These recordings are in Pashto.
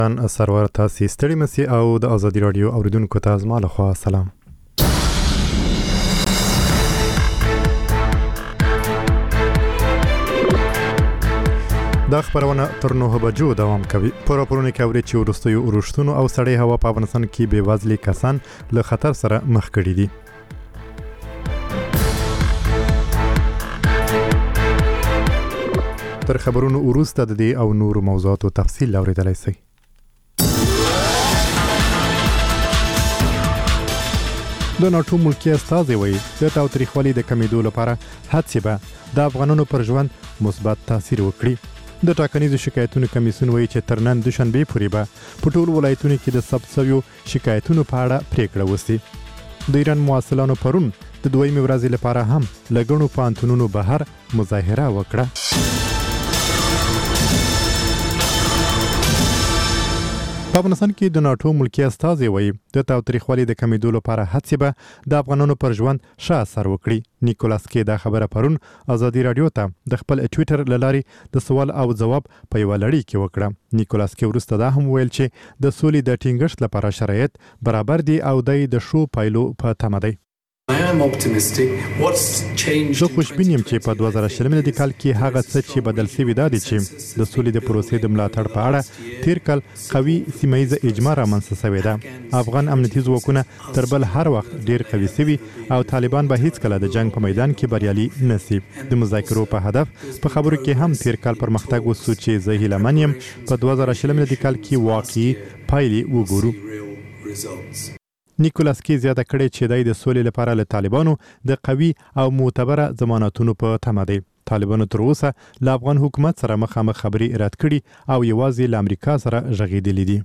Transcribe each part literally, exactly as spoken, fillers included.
ان سرور تاسو ستړي مسي او د ازادي رادیو اوریدونکو ته زما له خوا سلام. دا خبرونه تر نوه بجو دوام کوي. په راپورونو کې اوري چې وروستیو اورښتونو او سړې هوا په افغانستان کې بې وزلي کسان له خطر سره مخ کړي دي. تر خبرونو وروسته د دې او نور موضوعاتو تفصیل اوریدلای شئ. د ناټو ملکی استازي وایي د تاوتریخوالي د کمیدو لپاره هڅې به د افغانانو پر ژوند مثبت تاثیر وکړي. د ټاکنیزو شکایتونو کمیسیون وایي چې تر نن دوشنبه پورې به په ټولو ولایتونو کې د ثبت شویو شکایتونو په اړه پریکړه وشي. د ایران محصلانو پرون د دویمې ورځې لپاره هم له ګڼو پوهنتونونو بهر مظاهره وکړه. په افغانستان کې د ناټو ملکی استازي وایي د تاوتریخوالي د کمیدو لپاره هڅې به د افغانانو پر ژوند ښه اثر وکړي. نیکولاس کې دا خبره پرون ازادي رادیو ته د خپل ټویټر له لارې د سوال او ځواب په یوه لړۍ کې وکړه. نیکولاس کې وروسته دا هم ویل چې د سولې د ټینګښت لپاره شرایط برابر دي او د ښو پایلو په تمه دی. زه خوشبین یم چې په دوه زره شلم کال کې هغه څه چې بدل شوي دا دي چې د سولې د پروسې د ملاتړ په اړه تیر کال قوي سیمه ییزه اجماع رامنځته شوې ده. افغان امنیتي ځواکونه تر بل هر وخت ډیر قوي شوي او طالبان به هیڅکله د جنگ په میدان کې بریالي نه شي. د مذاکرو په هدف په خبرو کې هم تیر کال پرمختګ وشو چې زه هیله من یم په دوه زره شلم کال کې واقعي پایلې وګورو. نیکولاس کې زیاته کړې چې دای د سولې لپاره له طالبانو د قوي او معتبره ضمانتونو په تمه دی. طالبانو تر اوسه له افغان حکومت سره مخامخ خبرې رد کړي او یوازې له امریکا سره غږېدلي دي.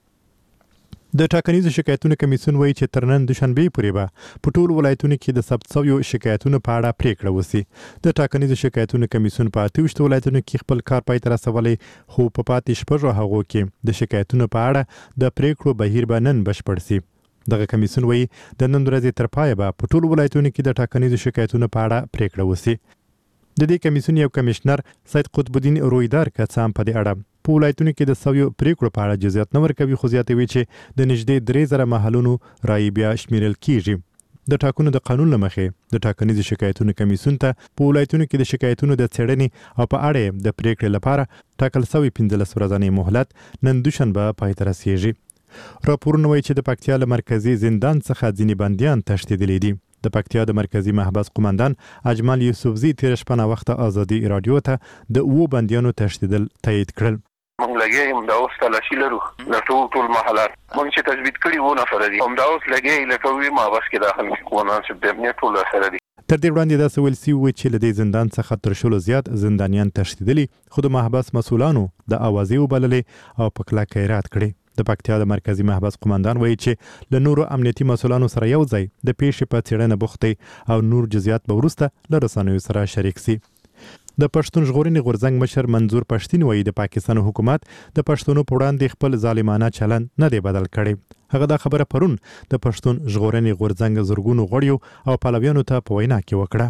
د ټاکنیزو شکایتونو کمیسیون وایي چې تر نن دوشنبه پورې به په ټولو ولایتونو کې د ثبت شویو شکایتونو په اړه پریکړه وشي. د ټاکنیزو شکایتونو کمیسیون په اته ویشت ولایتونو کې خپل کار پای ته رسولی، خو په پاتې شپږو هغو کې د شکایتونو په اړه د پریکړو بهیر به نن بشپړ شي. دغه کمیسیون وایي د نن ورځې تر پایه به په ټولو ولایتونو کې د ټاکنیزو شکایتونو په اړه پریکړه وشي. د دې کمیسیون یو کمشنر سید قطب الدین رویدار که څه هم په دې اړه په ولایتونو کې د سویو پریکړو په اړه جزئیات نه ورکوي، خو زیاتوي چې د نږدې درې زره محلونو رایې بیا شمیرل کیږي. د ټاکنو د قانون له مخې د ټاکنیزو شکایتونو کمیسیون ته په ولایتونو کې د شکایتونو د څېړنې او په اړه د پریکړې لپاره ټاکل شوی پنځلس ورځنی مهلت نن دوشنبه پای ته رسیږي. راپورونه وایي چې د پکتیا له مرکزي زندان څخه ځینې بندیان تښتېدلي دي. د پکتیا د مرکزي محبس قومندان اجمل یوسفزي تېره شپه ناوخته ازادي راډیو ته د اوو بندیانو تښتېدل تایید کړل. موږ لګیا یم د اوس تلاشي لرو د ټول ټول محلات موږ چې تثبیت کړي وو نفر دي هم د اوس لګیا لکه وي محبس کې داخل کوونان چې د امنیت ټول سره دي. تر دې وړاندې داسې ویل شوي وو چې له دې زندان څخه تر شلو زیات زندانیان تښتېدلي، خو د محبس مسؤلانو د اوازې وبللې او په کلکه یې رد کړې. د پکتیا د مرکزي محبس قومندان وایي چې له نورو امنیتي مسؤلانو سره یو ځای د پیښې په څېړنه بوخت دی او نور جزئیات به وروسته له رسنیو سره شریک شي. د پښتون ژغورنې غورځنګ مشر منظور پښتین وایي د پاکستان حکومت د پښتنو په وړاندې خپل ظالمانه چلند نه دی بدل کړی. هغه دا خبره پرون د پښتون ژغورنې غورځنګ زرګونو غړیو او پلویانو ته په وینا کې وکړه.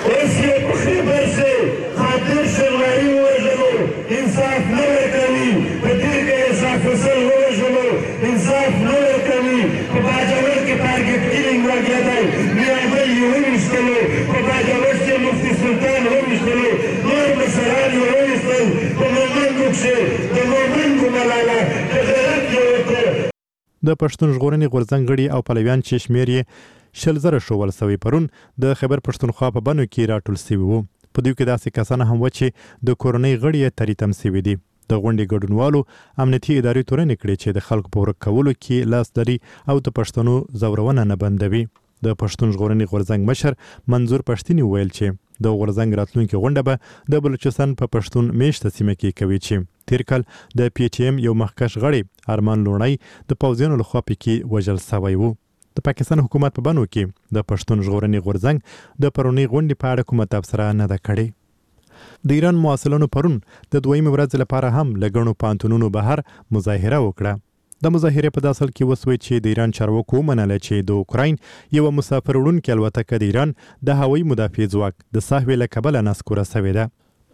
انصاف نه ورکوي په باجوړ کې ټارګټ کیلینګ راغلی دی. میرابل یې وویشتلو، په باجوړ کې مفتي سلطان وویشتلو، نور مشران یې وویشتل، په مومندو کښې د مومندو ملاله د غیرت یې وکړ. د پښتون ژغورنې غورځنګ غړي او پلویان چې شمېر یې شل زره ښوول سوی پرون د خیبر پښتونخوا په بنو کې راټول سوي وو. په دوی کې داسې کسان هم و چې د کورنۍ غړي یې تریتم سوي دي. د غونډې ګډونوالو امنیتي ادارې تورنې کړې چې د خلکو په ورک کولو کې لاس لري او د پښتنو زورونه نه بندوي. د پښتون ژغورنې غورځنګ مشر منظور پښتین ویل چې د غورځنګ راتلونکي غونډه به د بلوچستان په پښتون میشته سیمه کې کوي چې تیر کال د پی ایچ ایم یو مخکښ غړی ارمان لوڼی د پوځیانو لخوا پکې وژل شوی و. د پاکستان حکومت په بنو کې د پښتون ژغورنې غورځنګ د پرونی غونډې په اړه کومه تبصره نه ده کړې. د ایران محصلانو پرون د دویمې ورځې لپاره هم له ګڼو پوهنتونونو بهر مظاهره وکړه. د مظاهرې په داسل کې وسوي چې د ایران چارواکو ومنله چې د اوکراین یو مسافر وړونکې الوتکه د ایران د هوایي مدافع ځواک د سهوې له کبله نسکوره شوې ده.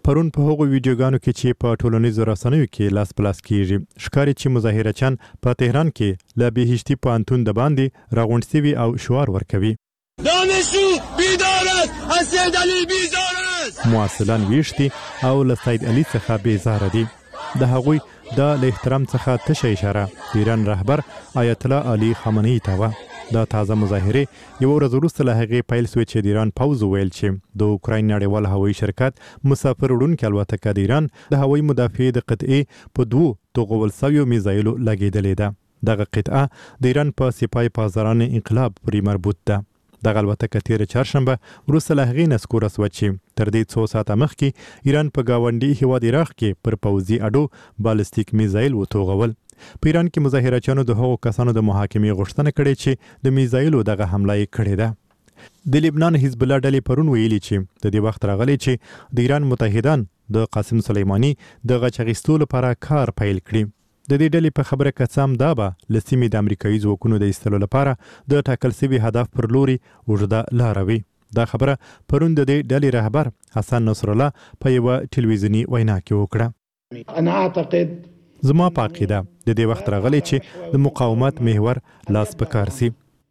پرون په هغو ویډیوګانو کې چې په ټولنیزو رسنیو کې لاس په لاس کیږي ښکاري چې مظاهرچیان په تهران کې له بهشتي پوهنتون د باندې راغونډ سوي او شعار ورکوي. دانشجو بیدارت، از سید علی بیزارت. مواصلان ویشتي او له سید علي څخه بیزاره دي. د هغوی د له احترام څخه تشه اشاره د ایران رهبر آیت الله علي خامنه‌ای ته وه. دا تازه مظاهرې یوه ورځ وروسته له هغې پیل سوې چې د ایران پوځ وویل چې د اوکراین نړیوال هوایي شرکت مسافر وړونکې الوتکه د ایران د هوایي مدافعې د قطعې په دوو توغول سویو میزایلو لګېدلې ده. دغه قطعه د ایران په سپاه پاسداران انقلاب پورې مربوط ده. دغه الوتکه تیره چهارشنبه وروسته له هغې نسکوره سوه چې تر دې څو ساعته مخکې ایران په ګاونډي هیواد عراق کې پر پوځي اډو بالستیک میزایل وتوغول. په ایران کې مظاهرچیانو د هغو کسانو د محاکمې غوښتنه کړې چې د میزایلو دغه حمله یې کړې ده. د لبنان حزب الله ډلې پرون ویلي چې د دې وخت راغلی چې د ایران متحدان د قاسم سلیماني د غچ اخیستو لپاره کار پیل کړي. د دې ډلې په خبره که څه هم دا به له سیمې د امریکایي ځواکونو د ایستلو لپاره د ټاکل سوي هدف پر لوري اوږده لاره وي. دا خبره پرون د دې ډلې رهبر حسن نصرالله په یوه ټلویزیوني وینا کې وکړه. انا اعتقد زما په عقیده د دې وخت راغلی چې د مقاومت محور لاس په کار سي.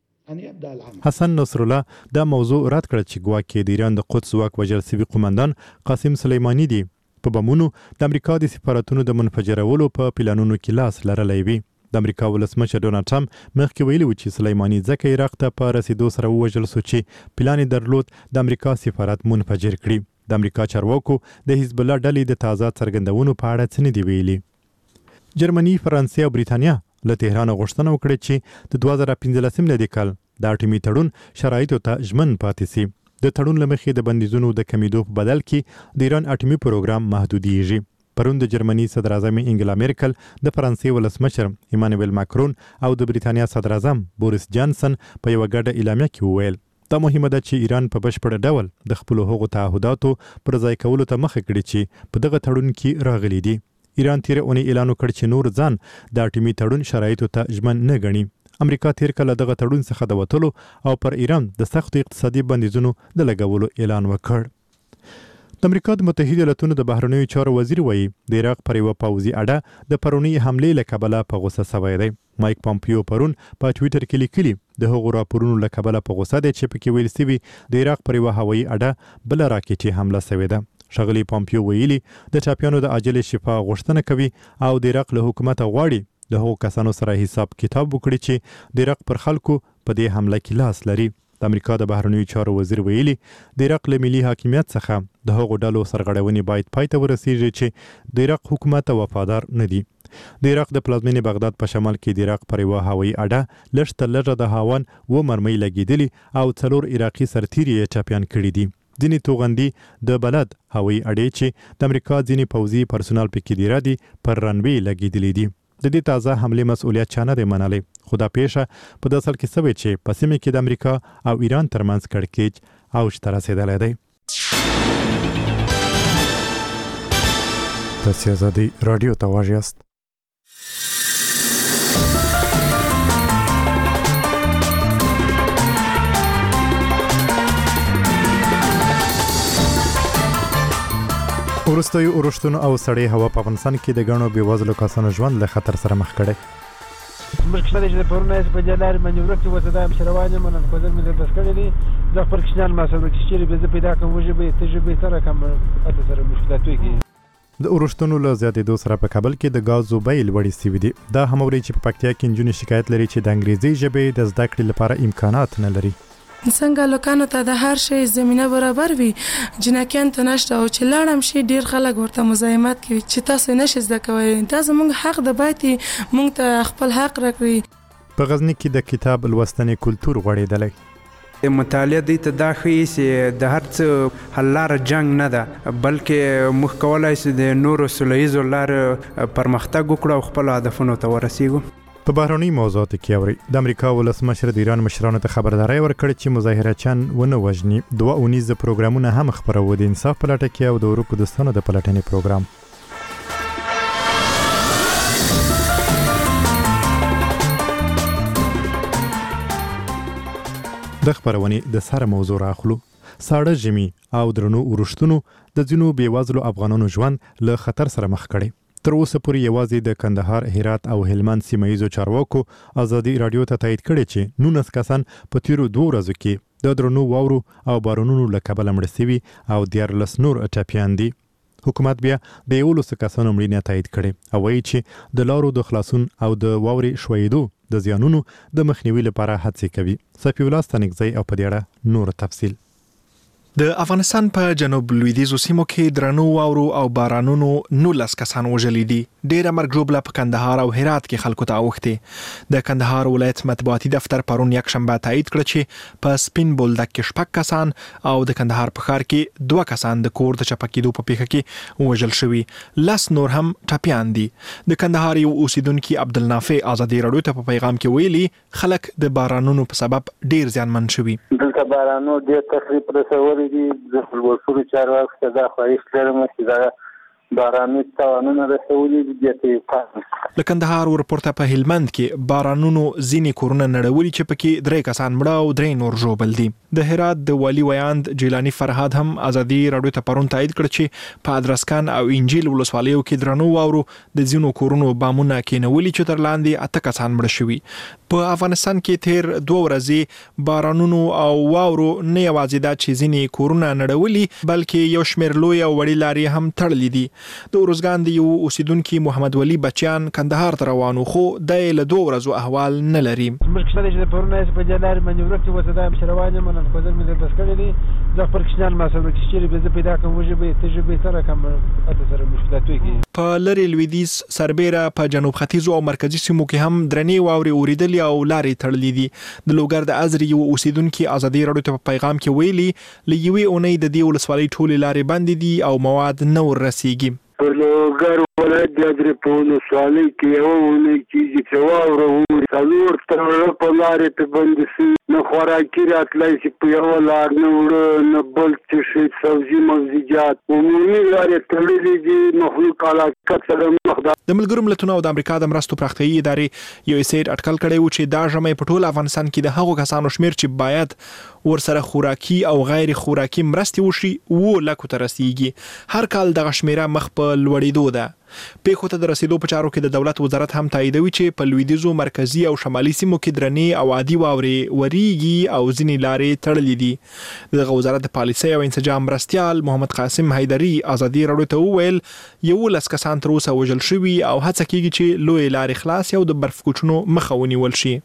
حسن نصرالله دا موضوع رد کړه چې ګواکې د ایران د قدس واک وژل سوي قومندان قاسم سلیماني دی په بمونو د امریکا د سفارتونو د منفجرولو په پلانونو کې لاس لرلی وي. د امریکا ولسمشر ډونالډ ټرمپ مخکې ویلي و چې سلیماني ځکه عراق ته په رسیدو سره ووژل سو چې پلان یې درلود د امریکا سفارت منفجر کړي. د امریکا چارواکو د حزب الله ډلې د تازه څرګندونو په اړه څه نه دي ویلي. جرمني، فرانسې او بریتانیا له تهران غوښتنه وکړه چې د دوه زره پنځلسم میلادي کال د اټومي تړون شرایطو ته ژمن پاتې سي. د تړون له مخې د بندیزونو د کمیدو په بدل کې د ایران اټومي پروګرام محدودیږي. پرون د جرمني صدر اعظم انګلا میرکل، د فرانسې ولسمشر ایمانویل ماکرون او د بریتانیا صدر اعظم بوریس جانسن په یوه ګډه اعلامیه کې وویل دا مهمه ده چې ایران په بشپړ ډول د خپلو هغو تعهداتو پر ځای کولو ته مخه کړي چې په دغه تړون کې راغلي دي. ایران تیره اونۍ اعلان وکړ چې نور ځان د اټومي تړون شرایطو ته ژمن نه ګڼي. امریکا تیر کله دغه تړون څخه د وتلو او پر ایران د سختو اقتصادي بندیزونو د لګولو اعلان وکړ. د امریکا د متحده ایالاتونو د بهرنیو چارو وزیر وایي د عراق پر یوه پوځي اډه د پرونۍ حملې له کبله په غوسه سوی دی. مایک پامپیو پرون په ټویټر کې لیکلي د هغو راپورونو له کبله په غوسه دی چې پکې ویل سوي د عراق پر یوه هوایي اډه بله راکټي حمله سوې ده. ښاغلي پامپیو ویلي د ټاپیانو د عاجلې شفا غوښتنه کوي او د عراق له حکومته غواړي د هغو کسانو سره حساب کتاب وکړي چې د عراق پر خلکو په دې حمله کې لاس لري. د امریکا د بهرنیو چارو وزیر ویلي د عراق له ملي حاکمیت څخه د هغو ډلو سرغړونې باید پای ته ورسیږي چې د عراق حکومت ته وفادار نه دي. د عراق د پلازمینې بغداد په شمال کې د عراق پر یوه هوایي اډه لږ تر لږه د هاون اوه مرمۍ لګېدلي او څلور عراقي سرتیري یې ټپیان کړي دي. ځینې توغندي د بلد هوایي اډې چې د امریکا ځینې پوځي پرسونال پکې دیره دي پر رنوې لګېدلي دي. د دې تازه حملې مسؤلیت چا نه دی منلی، خو دا پیښه په دې اصل کې سوې چې په سیمه کې د امریکا او ایران ترمنځ کړکېچ اوج ته رسېدلی دی. تاسې ازادي راډیو ته غوږ یاست. وروستیو اورښتونو او سړې هوا په افغانستان کې د ګڼو بېوزلو کسانو ژوند له خطر سره مخ کړی. مخکې شته چې د پرونه یې په دې لارې باندې ورک دي، اوس دا همشه روان یم، نن کوزر مې دربس کړی دی. زه خپل کوچنیان ماسره چې چېرې به زه پیدا کړم وژې به یې تږې به یې څه رقم هلته سره مشکلاتوي کېږي. د اورښتونو له زیاتېدو سره په کابل کې د ګازو بیې لوړې سوي دي. دا هم اوري چې په پکتیا کې نجونې شکایت لري چې د انګریزي ژبې د زده کړې لپاره امکانات نه لري. څنګه لوکانو ته د هر شی زمینه برابر وي، جنکیان ته نشته او چې لاړم شي ډیر خلک ورته مزاحمت کوي چې تاسو نشئ زده کوئ. دا زموږ حق د باید موږ ته خپل حق راکړي. په غزني کې د کتاب لوستنې کلتور غوړېدلی. مطالعه دی ته دا ښیي چې د هر څه حل لاره جنګ نه ده، بلکې موږ کولی شو د نورو سوله ییزو لارو پرمختګ وکړو او خپلو هدفونو ته ورسیږو. په بهرنۍ موضوعاتو کې اوري د امریکا ولسمشر د ایران مشرانو ته خبرداری ورکړې چې مظاهرچیان ونه وژني. دوه اونیزه پروګرامونه هم خپرو د انصاف په لټه کې او د ورکو دوستانو د پلټنې پروګرام. د خبرونې د سره موضوع راخلو. ساړه ژمي او درنو اورښتونو د ځینو بېوزلو افغانانو ژوند له خطر سره مخ کړی. تر اوسه پورې یوازې د کندهار، هرات او هلمند سیمه ییزو چارواکو ازادي رادیو ته تایید کړی چې نولس کسان په تیرو دوه ورځو کې د درنو واورو او بارانونو له کبله مړه سوي او دیارلس نور ټپیان دي. حکومت بیا د یولس کسانو مړینه تایید کړي او وایي چې د لارو د خلاصون او د واورې ښویېدو د زیانونو د مخنیوي لپاره هڅې کوي. صفي الله ستانکزی او په دې اړه نور تفصیل. د افغانستان په جنوب لویدیځو سیمو کې درنو واورو او بارانونو نولس کسان وژلي دي. ډېره مرګ ژوبله په کندهار او هرات کې خلکو ته اوښتې. د کندهار ولایت مطبوعاتي دفتر پرون یکشنبه تایید کړ چې په سپین بولدک کې شپږ کسان او د کندهار په ښار کې دوه کسان د کور د چپه کېدو په پیښه کې وژل شوي. لس نور هم ټپیان دي. د کندهار یو اوسیدونکي عبدالنافع ازادي راډیو ته په پیغام کې ویلي خلک د بارانونو په سبب ډېر زیانمن شوي. دلته بارانونو ډېر تخریب رسولی دي. د خپلواکۍ چارواکو ته دا خواهش لرم چې دا باراني تاوانونه رسولي دي. له کندهار ورپورته په هلمند کې بارانونو ځینې کورونه نړولي چې پکې درې کسان مړه او درې نور ژوبل دي. د هرات د والي ویاند جیلانی فرهاد هم ازادي راډیو ته پرون تایید کړ چې په ادرسکان او انجیل ولسوالیو کې درنو واورو د ځینو کورونو بامونه کېنولي چې تر لاندې اته کسان مړه شوي. په افغانستان کې تیر دوه ورځې بارانونو او واورو نه یوازې دا چې ځینې کورونه نړولي بلکې یو شمېر لوی او وړې لارې هم تړلې دي. د ارزګان د یو اوسیدونکي محمد ولی بچیان کندهار ته روانو خو د له دوه ورځو احوال نه لري. موږ چې د پرونه په جلار باندې ورته وته د مشروانه من کوزر مې د بسکړې دي د پرکشنان ما سره چې به پیدا کوم وجه به تجربه سره کوم اته سره مشکلاتو کې په لری لویدیز سربېره په جنوب ختیځو او مرکزی سیمو کې هم درنې واوري اوریدلې او لارې تړلې دي. د لوګر د ازري یو اوسیدونکي ازادي راډیو ته په پیغام کې ویلي لږوي اونۍ د دې ولسوالۍ ټولې لارې بندې دي او مواد نه ورسیږي. په لوګر ولایت د ازري په ولسوالۍ کې یو اونۍ کېږي چې واوره ووري څلور تړه په لارې ته بندې شي. نه خوراکي راتلی چې په یوه لار نه وړه نه بل څه شي سبزي مغزیجات عمومي لارې تړلې دي. مخلوق علاقت سره مخ ده. د ملګرو ملتونو او د امریکا د مرستو پراختیایي ادارې یو ایساید اټکل کړی و چې دا ژمی په ټول افغانستان کې د هغو کسانو شمیر چې باید ورسره خوراکي او غیر خوراکي مرستې وشي اووه لکو ته رسیږي. هر کال دغه شمیره مخ په لوړېدو ده. پیښو ته د رسیدو په چارو کې د دولت وزارت هم تاییدوي چې په لویدیځو مرکزی او شمالي سیمو کې درنې او عادي واورې وریږي او ځینې لارې تړلې دي. دغه وزارت د پالیسۍ او انسجام مرستیال محمد قاسم حیدري ازادي راډیو ته وویل یولس کسان تر اوسه وژل شوي او هڅه کیږي چې لوی لارې خلاص او د برف کوچونو مخه ونیول شي.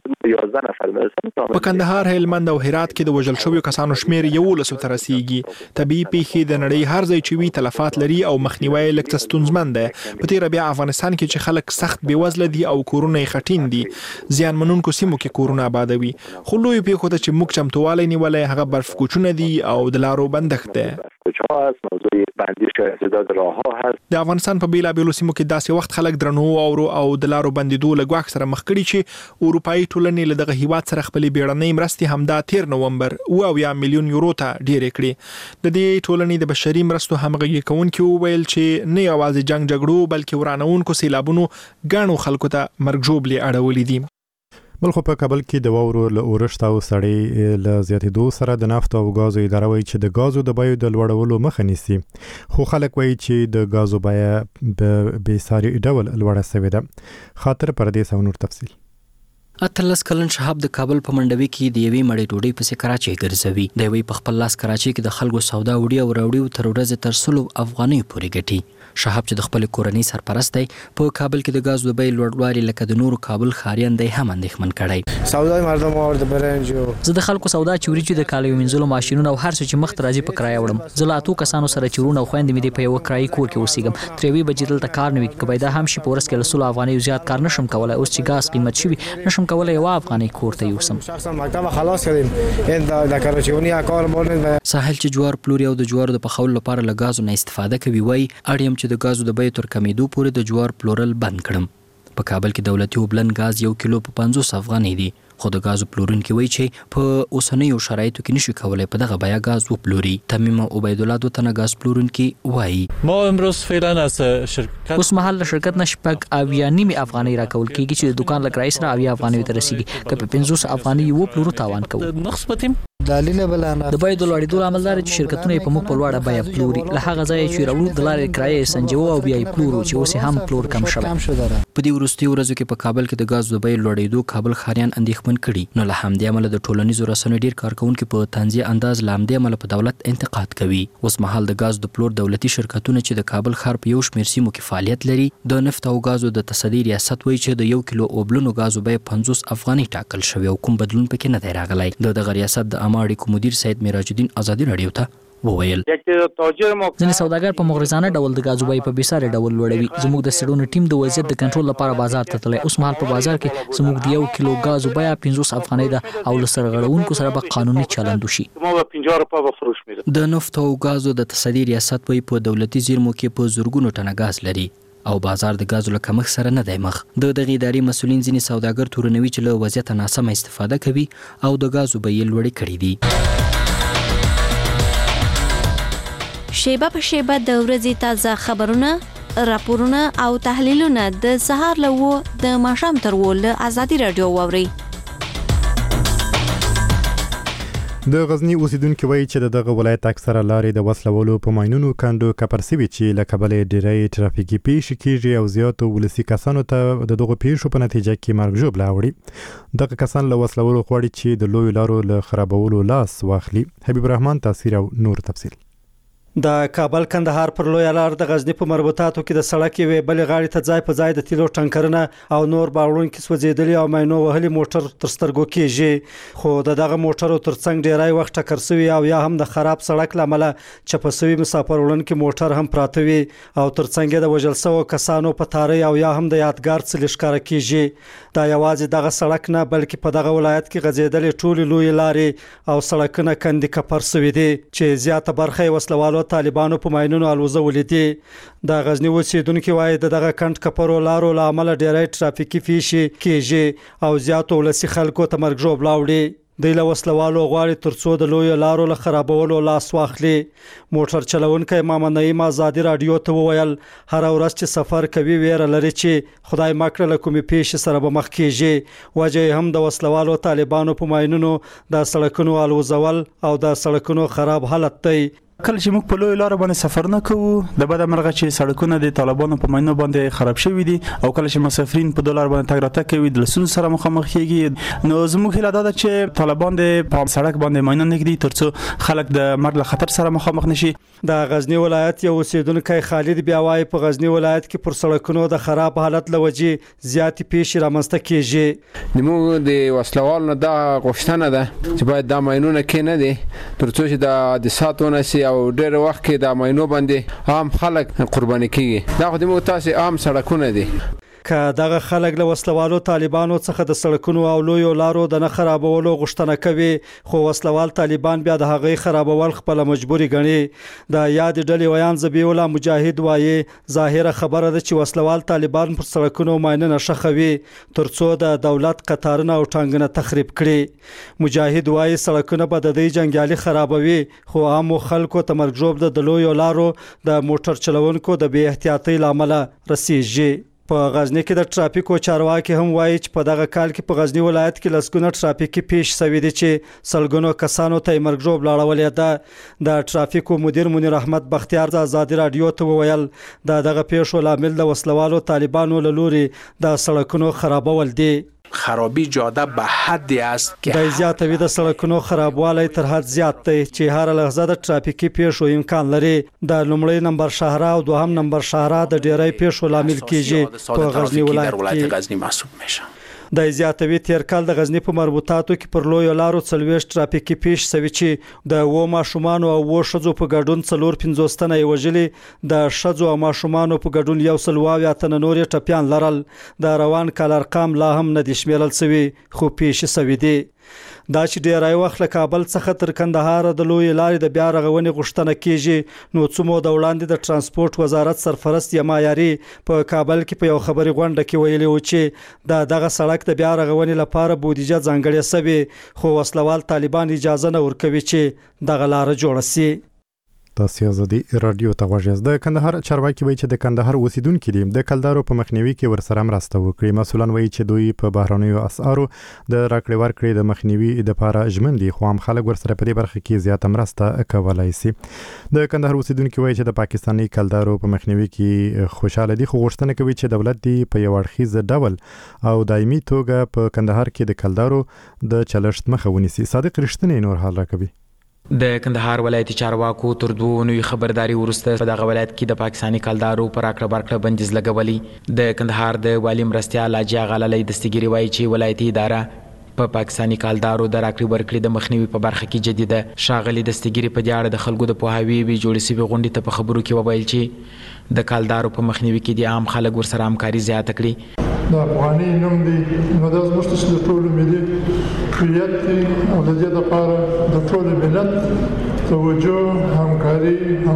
په کندهار، هلمند او هرات کې د وژل شویو کسانو شمیر یولسو ته رسیږي. طبیعي پیښې د نړۍ هر ځای چې وي تلفات لري او مخنیوی لږ څه ستونزمن دی. په تیره بیا افغانستان کې چې خلک سخت بېوزله دي او کورونه یې خټین دي زیان منونکو سیمو کې کورونه آبادوي. خو لوی پیښو ته چې موږ چمتووالی نیولی هغه برف کوچونه دي او د لارو بندښت دی. د افغانستان په بیلابیلو سیمو کې داسې وخت خلک درنو واورو او د لارو بندېدو له ګواښ سره مخ کړي چې اروپایي ټولنې له دغه هیواد سره خپلې بیړنۍ مرستې همدا تیر نومبر اوه اویا میلیون یورو ته ډېرې کړي. د دې ټولنې د بشري مرستو همغږي کوونکي وویل چې نه یوازې جنګ جګړو بلکې ورانوونکو سیلابونو ګڼو خلکو ته مرګ ژوبلې اړولې دي. بل خو په کابل کې د واورو له اورښت او سړې له زیاتېدو سره د نفتو او غازو اداره وایي چې د غازو د بیو د لوړولو مخه نیسي. خو خلک وایي چې د غازو بیه په بېساري ډول لوړه شوې ده. خاطر پردیس او نور تفصیل. اتلس کلن شهاب د کابل په منډوي کې د یوې مړې ډوډۍ پسې کراچۍ ګرځوي. د یوې په خپل لاس کراچۍ کې د خلکو سودا وړي او راوړي تر ورځې تر سلو افغانیو پورې ګټي. شهاب چې د خپل کورنۍ سرپرست دی په کابل کې د غاز د بیې لوړوالي لکه د نورو کابل ښاریان دی هم اندېښمن کړی. سودا مردم اور د برنج زه د خلکو سودا چوري چې د کالیو منځلو ماشینونو او هر څه چې مخ ته راځي په کرایه وړم. زه له اتو کسانو سره چورونه او خویندې مې په یو کرایي کور کې اوسېږم. ترې یوې بجې دلته کار نه وي که پیدا هم شي په ورځ کې له سلو افغانیو زیات کار نشم کولی. اوس چې غاز قیمت شوي نشم کولی یوه افغانۍ کور ته یوسم. ساحل چې جوار پلوري او د جوارو د پخولو لپاره له غازو نه استفاده کوي وایي اړ یم چې د غازو د بیې تر کمیدو پورې د جوار پلورل بند کړم. په کابل کې دولتي اوبلن غاز یو کیلو په پنځوس افغانۍ دی. خو د غازو پلورونکي وایي چې په اوسنیو شرایطو کې نشي کولی په دغه بیه غاز وپلوري. تمیم عبیدالله دوه تنه غاز پلورونکي وایي ما امروز فعلا از شرکت اوس مهال له شرکت نه شپږ اویا نیمې افغانۍ راکول کېږي چې د دوکان له کرایې سره اویا افغانۍ ته رسیږي. که په پنځوس افغانۍ وپلورو تاوان کوو. نقص پتیم د بیې د لوړېدو لامل دا دی چې شرکتونه په موږ په لوړه بیه پلوري له هغه ځایه چې راوړو د لارې کرایې سنجوو او بیا یې پلورو چې اوس هم پلور کم شوی. په دې وروستیو ورځو کې په کابل کې د غازو د بیې لوړېدو کابل ښاریان اندېښمن کړي. نو له همدې امله د ټولنیزو رسنیو ډېر کارکونکي په طنزي انداز له همدې امله په دولت انتقاد کوي. اوس مهال د غاز د پلور دولتي شرکتونه چې د کابل ښار په یو شمېر سیمو کې فعالیت لري د نفت او غازو د تصدي ریاست وایي چې د یو کیلو اوبلنو غازو بیه پنځوس افغانۍ ټاکل شوی او کوم بدلون پکې نه دی راغلی. د دغه ریاست د عامه اړیکو مدیر سید میراج الدین ازادي رادیو ته وویل ځینې سوداګر په مغرضانه ډول د غازو بیې په بېساري ډول لوړوي. زموږ د څېړنو ټیم د وضعیت د کنټرول لپاره بازار ته تللی. اوس مهال په بازار کې زموږ د یو کیلو غازو بیه پنځوس افغانۍ ده او له سرغړونکو سره به قانوني چلند وشي. د نفت او غازو د تصدي ریاست وایي په دولتي زیرمو کې په زرګونو ټنه غاز لري او بازار د غازو له کمښت سره نه دی مخ. د دغې ادارې مسؤلین ځینې سوداګر تورنوي چې له وضعیت ناسمه استفاده کوي او د غازو بیې لوړې کړي دي. شیبه په شیبه د ورځې تازه خبرونه، راپورونه او تحلیلونه د سهار له وو د ماښام تر وو له ازادي رادیو واورئ. د غزنی اوسیدونکو وایي چې دغه ولایت اکثره لارې د وسلوالو په ماینونو کندو کپر سوي چې له کبله ډېری ترافیکي پیښې کیږي او زیاتو ولسي کسانو ته د دغه پیښو په نتیجه کې مرګ ژوبله اوړي. دغه کسان له وسلوالو غواړي چې د لویو لارو له خرابولو لاس واخلي. حبیب الرحمن تاثیر او نور تفصیل. د کابل کندهار پر لوی لار د غزنی په مربوطاتو کې د سړک یوې بلې غاړې ته ځای په ځای د تیلو ټانکرونه او نور باړونکي سوځېدلي او ماینو وهلي موټر تر سترګو کېږي. خو د دغه موټرو ترڅنګ ډیری وخت ټکر سوي او یا هم د خراب سړک له امله چپه سوي مسافر وړونکي موټر هم پراته وي او ترڅنګ د وژل شوو کسانو په تاري او یا هم د یادګار څلي ښکاره کېږي. دا یوازې دغه سړک نه بلکې په دغه ولایت کې غځېدلې ټولې لویې لارې او سړکونه کندې کپر سوي دي چې زیاته برخه یې وسلوالو طالبانو په ماینونو الوزولې دي. د غزنی اوسیدونکو وایي د دغه کند کپرو لارو له امله ډېری ترافیکي پیښې کېږي او زیاتو ولسي خلکو ته مرګ ژوبله اوړي. دوی له وسلوالو غواړي ترڅو د لویو لارو له خرابولو لاس واخلي. موټر چلونکی ماما نعیم ازادي رادیو ته وویل هر ورځ چې سفر کوي ویره لري چې خدای مکړه له کومې پیښې سره به مخ کېږي. وجه هم د وسلوالو طالبانو په ماینونو د سړکونو الوزول او د سړکونو خراب حالت دی. کله چې موږ په لوی لار باندې سفر نه کوو د بده مرغه چې سړکونه د طالبانو په ماینو باندې خراب شوي دي او کله چې مسافرین په دولار باندې تګ راتګ کوي د لسونو سره مخامخ کیږي. نو زموږ هیله ده چې طالبان د په سړک باندې ماینه نږدې ترڅو خلک د مرګ له خطر سره مخامخ نشي. د غزنی ولایت یو اوسیدونکی خالد بیا وایي په غزنی ولایت کې پر سړکونو د خراب حالت لوجې زیاتې پیښې رامنځته کیږي. موږ د وسلوال نه دا غوښتنه ده چې باید دا ماینونه کې نه دي ترڅو چې د حادثاتونه سي او ډېر وخت کې د ماینو باندې عام خلک قرباني کیږي. دا خو د موږ تاسو عام سړکونه دي. که دغه خلک له وسلوالو طالبانو څخه د سړکونو او لویو لارو د نه خرابولو غوښتنه کوي خو وسلوال طالبان بیا د هغې خرابول خپل مجبوري ګڼي. د یاد ډلې ویان ذبیح الله مجاهد وایي ظاهره خبره ده چې وسلوال طالبان پر سړکونو ماینونه شخوي ترڅو د دولت قطارونه او ټانګونه تخریب کړي. مجاهد وایي سړکونه به د دې جنګیالي خرابوي خو عامو خلکو ته مرګ ژوبله د لویو لارو د موټر چلونکو د بې احتیاطۍ له امله رسیږي. په غزنی کې د ټرافیکو چارواکي هم وایي چې په دغه کال کې په غزنی ولایت کې لسګونه ټرافیکي پیښې شوې دي چې سلګونو کسانو ته مرګ ژوبله اړولې ده. د ټرافیکو مدیر منیر احمد بختیار د ازادي رادیو ته وویل د دغه پیښو لامل د وسلوالو طالبانو له لوري د سړکونو خرابول دي. خرابی جاده به حدی است که د زیاتوي د سړکونو خرابوالی تر حد زیات دی چې هر لحظه د ترافیکي پیښو امکان لري. د لومړی نمبر شهره او دوهم نمبر شهره د ډیری پیښو لامل کیږي په غزنی ولایت کې غزنی محسوب میشه. د زیاتوي تیر کال د غزنی په مربوطاتو کې پر لوی لارو څلويشت ترافیکي پیښې شوې چې د و ماشومان او و شذو په ګډون څلور پنځوس تنه یې وژلي. د شذو او ماشومان په ګډون یو سل واویا تنه نورې ټپيان لرل. د روان کال ارقام لا هم نه دي شمیرل شوي خو پیښې شوې دي. دا چې ډیری وخت له کابل څخه تر کندهار د لوی لارې د بیا رغونې غوښتنه کیږي. نو څو مو د وړاندې د ترانسپورت وزارت سرپرست یما یاري په کابل کې په یو خبري غونډه کې ویلي و چې دا دغه سړک د بیا رغونې لپاره بودیجه ځانګړې شوی خو وسلوال طالبان اجازه نه ورکوي چې دغه لار جوړه شي. تاسو زدي رادیو ته غوښیاست. د کندهار چارواکي وایي چې د کندهار اوسیدونکو دي د کلدارو په مخنیوي کې ورسره مرسته وکړي. مسولان وایي چې دوی په بهرانيو اسعارو د راکړې ورکړې د مخنیوي لپاره ژمن دي، خو هم خلک ورسره په دې برخه کې زیاته مرسته کولای شي. د کندهار اوسیدونکو وایي چې د پاکستاني کلدارو په مخنیوي کې خوشاله دي، خو غوښتنه کوي چې دولت دی په یو اړخیز ډول او دایمي توګه په کندهار کې د کلدارو د چلښت مخه ونیسي. صادق رښتینی نور حال راکوي. د کندهار ولایتي چارواکو تر دوه نوي خبرداري ورسته په دغه ولایت کې د پاکستاني کلدارو پر راکړه ورکړه بندیز لګولي. د کندهار د والی مرستیال حاجي غلالي دستګيري وایي چې ولایتي اداره په پاکستاني کلدارو د راکړې ورکړې د مخنیوي په برخه کې جديده. شاغلي دستګيري په دې اړه د خلکو د پوهاوي وی جوړې سوي غونډې ته په خبرو کې وویل چې د کلدارو په مخنیوي کې د عام خلک ورسره همکاري زیاته کړي. د افغاني نوم دی نو دا زموږ د ټولو ملي هویت دی او د دې لپاره د ټولو ملت توجه، همکاري،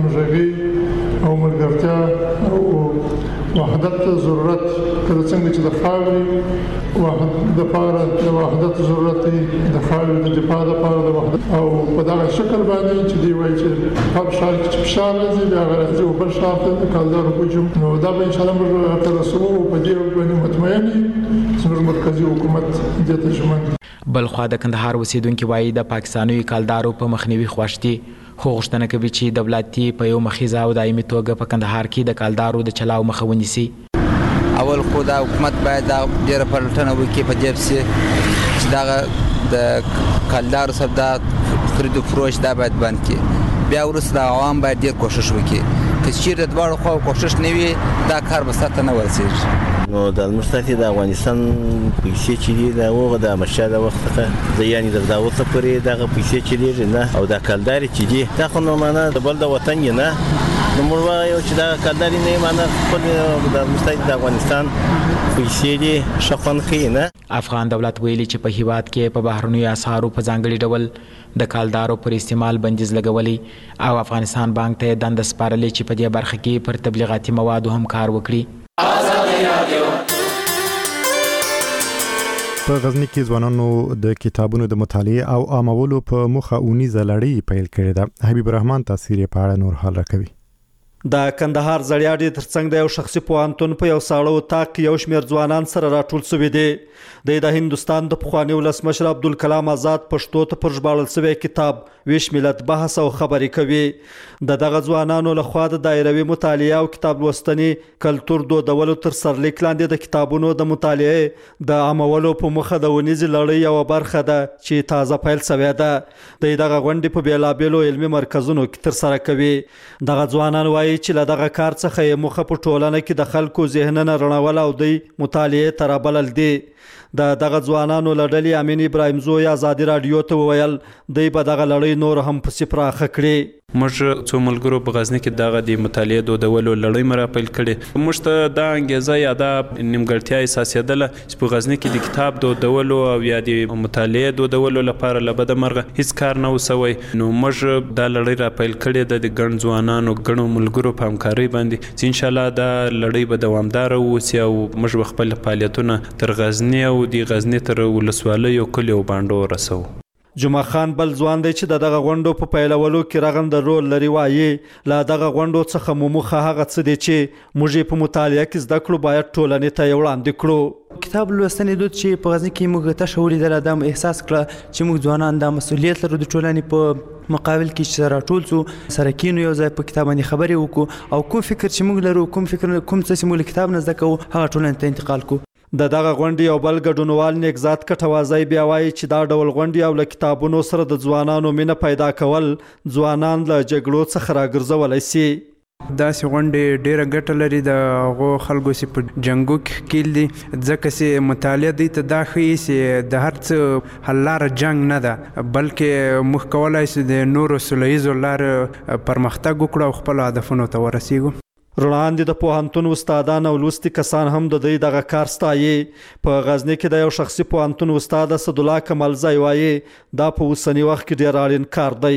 همغږي او ملګرتیا او وحدت ضرورت کله څنګه چې د خاورې وحدت لپاره د وحدت ضرورت دی، د خاورې د دفاع لپاره د وحدت او په دغه شکل باندې چې دی وایي چې په شال کې فشار راځي بیا راځي او بل شال ته د کلدارو هجوم نو دا به ان شاء الله موږ تر رسو په دې باندې مطمئن زموږ مرکزی حکومت دې ته ژمن. بل خو د کندهار اوسیدونکو وایي د پاکستاني کلدارو په مخنیوي خوښتي، خو غوښتنه کوي چې دولتي په یو مخیزه او دایمي توګه په کندهار کې د کلدارو د چلاو مخه ونیسي. اول خو د حکومت باید د ډیره پلټنه وکړي په دې پسې چې دا د کلدارو سودا خرید او فروش دا باید بند کړي. بیا وروسته عوام باید ډیر کوشش وکړي. که چیرې د دواړو خواو کوشش نه وي دا کار به سرته نه ورسېږي. نو د مستقی د افغانستان پیسې چې دي دا وغه د مشاله وخت څخه د یعنی د داوود پورې دغه پیسې چې دي نه او د کلداري چې دي دا خو نو معنا د بل د وطن نه نو موږ وایو چې دا کلداري نه معنا خپل د مستقی د افغانستان پیسې دي شخصن خینه. افغان دولت ویلي چې په هیواد کې په بهرنیو اسعارو په ځانګړي ډول د کلدارو پر استعمال بندیز لګولي او افغانستان بانک ته دند سپارلې چې په دې برخه کې پر تبلیغاتي موادو هم کار وکړي. په غزنی کې ځوانانو د کتابونو د مطالعه او عامولو په مخه اونیزه لړۍ پیل کړې ده. حبیب الرحمن تاثیر په اړه نور حال راکوي. د کندهار زړیاډي ترڅنګ د یو شخصي پوهنتون په یو ساړه اتاق یو شمېر ځوانان سره راټول شوي دي. د هندوستان د پخواني ولسمشر عبدالکلام آزاد پښتو ته پر ژباړل شوی کتاب ویش ملت بحث او خبرې کوي. د دغه ځوانانو لخوا د دایروي مطالعه او کتاب لوستنې کلتور دودولو تر سرلیک لاندې د کتابونو د مطالعه د عامولو په مخه د ونیزې لړۍ یوه برخه ده چې تازه پیل شوې ده. د دغه غونډې په بېلابېلو علمي مرکزونو کې ترسره کوي. دغه ځوانان وایي چې له دغه کار څخه یې موخه په ټولنه کې د خلکو ذهنونه رڼول او دوی مطالعې ته رابلل دي. د دغه ځوانانو له ډلې امین ابراهیم زوی ازادي راډیو ته وویل دوی به دغه لړۍ نور هم پسې پراخه کړي. موږ څو ملګرو په غزنی کې دغه د مطالعې دودولو لړۍ مره پیل کړې. موږ ته دا انګیزه یا دا نیمګړتیا احساسېدله چې په غزنی کې د کتاب دودولو او یا د مطالعې دودولو لپاره له بده مرغه هیڅ کار نه و سوی. نو موږ دا لړۍ را پیل کړې ده د ګڼ ځوانانو ګڼو ملګرو په همکارۍ باندې چې انشاءالله دا لړۍ به دوامداره واوسي او موږ به خپل فعالیتونه تر غزنی او د غزنی تر ولسوالیو کلیو باندې رسو. جمعه خان بل ځوان دی چې د دغه غونډو په پیلولو کې رغنده رول لري. وایي له دغه غونډو څخه مو موخه هغه څه دی چې موږ په مطالعه کې زده کړو باید ټولنې ته یې وړاندې کړو. کتاب لوستنې دود چې په غزنی کې موږ ته شعوري دله دا احساس کړه چې موږ ځوانان دا مسؤلیت لرو د ټولنې په مقابل کې چې راټول سو سره کینو یو ځای په کتاب باندې خبرې وکړو او کوم فکر چې موږ لرو کوم فکر کوم څه چې موږ کتاب نه زده کوو هغه ټولنې ته انتقال کوو. د دغه غونډې یو بل ګډونوال نګزات کټوازی بیا وایي چې دا ډول غونډې او له کتابونو سره د ځوانانو مینه پیدا کول ځوانان له جګړو څخه راګرځولی شي. داسې غونډې ډېره ګټه لري د هغو خلکو چې په جنګو کې ښکیل دي ځکه چې مطالعه دوی ته دا ښیي چې د هر څه حل لاره جنګ نه ده بلکې موږ کولی شو د نورو سوله ییزو لارو پرمختګ وکړو او خپلو هدفونو ته ورسیږو. رڼاندې د پوهنتون استادان او لوستي کسان هم د دوی دغه کار ستایي. په غزنی کې د یو شخصي پوهنتون استاد اسدالله کمالزی وایي دا په اوسني وخت کې ډېر اړین کار دی.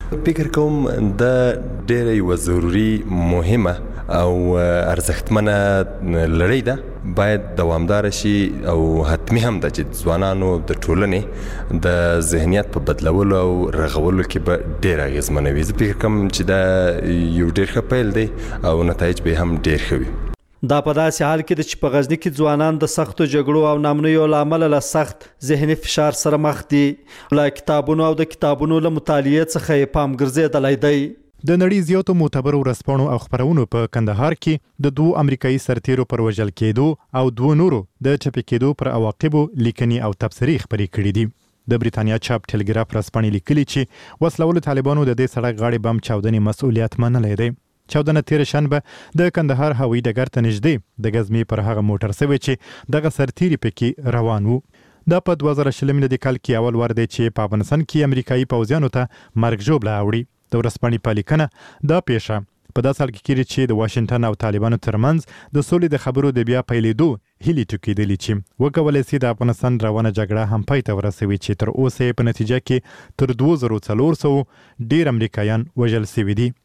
فکر کوم د ډېر یو ضروري مهمه او ارزښتمنه لړۍ ده، باید دوامدار شي او حتمی هم ده چې ځوانانو د ټولنې د ذهنیت په بدلولو او رغولو کې به ډېر اغېزمنه وي. زه فکر کوم چې دا یو ډېر ښه پیل دی او نتایج به هم ډېر ښه وي. دا په داسې حال کې د چې په غزني کې ځوانان د سختو جګړو او نامنیو له امله له سخت ذهني فشار سره مخ دي. له کتابونو او د کتابونو له مطالعې څخه یې پام ګرځېدلی دی. د نړۍ زیاتو معتبرو ورځپاڼو او خپرونو په کندهار کې د دوو امریکایي سرتیرو پر وژل کېدو او دوو نورو د چپې کېدو پر عواقبو لیکنې او تبصرې خپرې کړي دي. د بریتانیا چاپ ټلګراف ورځپاڼې لیکلي چې وسلولو طالبانو د دې سړک غاړې بم چاودنې مسؤلیت منلی دی. چاودنه تیر شنبه د کندهار هوایي ډګر ته نږدې د غزمې پر هغه موټر سوی چې دغه سرتیري پکې روان وو. دا په دوه زره شل میلادي کال کې اول ور دی چې په افغانستان کې امریکایي پوځیانو ته مرګ ژوبله اوړي. د ورځپاڼې په لیکنه دا پیښه په داسې حال کې کېږي چې د واشنګټن او طالبانو ترمنځ د سولې د خبرو د بیا پیلېدو هیلې ټوکېدلې چې وکولی سي د افغانستان روانه جګړه هم پای ته ورسوي چې تر اوسه یې په نتیجه کې تر دوه زره څلور سوه ډېر امریکایان وژل سوي دي.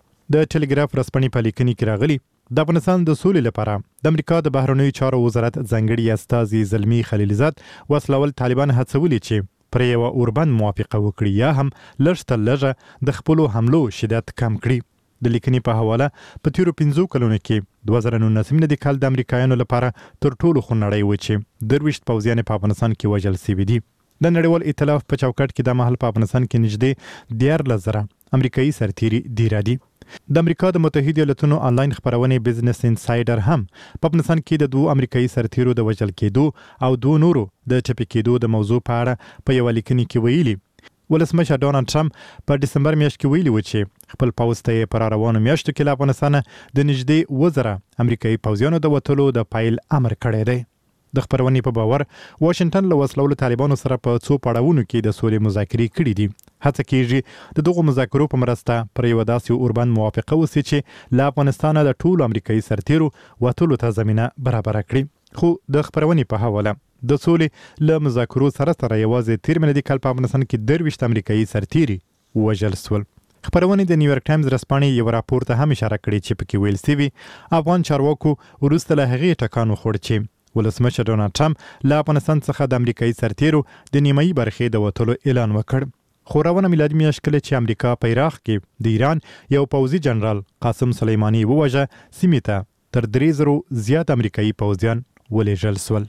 د ټلګراف ورځپاڼې په لیکنې کې راغلي د افغانستان د سولې لپاره د امریکا د بهرنیو چارو وزارت ځانګړي استازي زلمي خلیلزاد وسلول طالبان هڅولي چې پر یوه اوربند موافقه وکړي یا هم لږ تر لږه د خپلو حملو شدت کم کړي. د لیکنې په حواله په تیرو پنځو کلونو کې دوه زره نولس میلادي کال د امریکایانو لپاره تر ټولو خونړی و چې درویشت پوځیان په افغانستان کې وژل سوي دي. د نړیوال ائتلاف په چوکاټ کې د مهال په افغانستان کې نږدې دیارلس زره امریکایي سرتیري دیره دي. د امریکا د متحده ایالاتونو آنلاین خبرونې بزنس انسایډر هم په افغانستان کې د دوه امریکایي سرتیرو د وژل کېدو او دوه نورو د چپې کېدو د موضوع په اړه په یوه لیکنې کې ویلي. ولسمشر ډونالډ ټرمپ په ډسمبر میاشت کې ویلي و چې خپل پوځ ته یې په روانو میاشتو کې له افغانستانه د نږدې اووه زره امریکایي پوځیانو د وتلو د پیل امر کړی دی. د خبرونې په باور واشنګټن له وسلولو طالبانو سره په څو پړاوونو کې د سولې مذاکرې کړي دي. هڅه کېږي د دغو مذاکرو په مرسته پر یوه داسې اوربند موافقه وسي چې له افغانستانه د ټولو امریکایي سرتیرو وتلو ته زمینه برابره کړي. خو د خبرونې په حواله د سولې له مذاکرو سره سره یوازې تیر میلادي کال په افغانستان کې درویشت امریکایي سرتیري وژل سول. خبرونې د نیویارک ټایمز ورځپاڼې یو راپور ته هم اشاره کړې چې پکې ویل سوي افغان چارواکو وروسته له هغې ټکان وخوړ چې ولسمشر ډونالډ ټرمپ له افغانستان څخه د امریکایي سرتیرو د نیمایي برخې د وتلو اعلان وکړ. خو روانه میلادي میاشت کله چې امریکا په عراق کې د ایران یو پوځي جنرال قاسم سلیماني ووژه، سیمې ته تر درې زرو زیات امریکایي پوځیان ولېږل سول.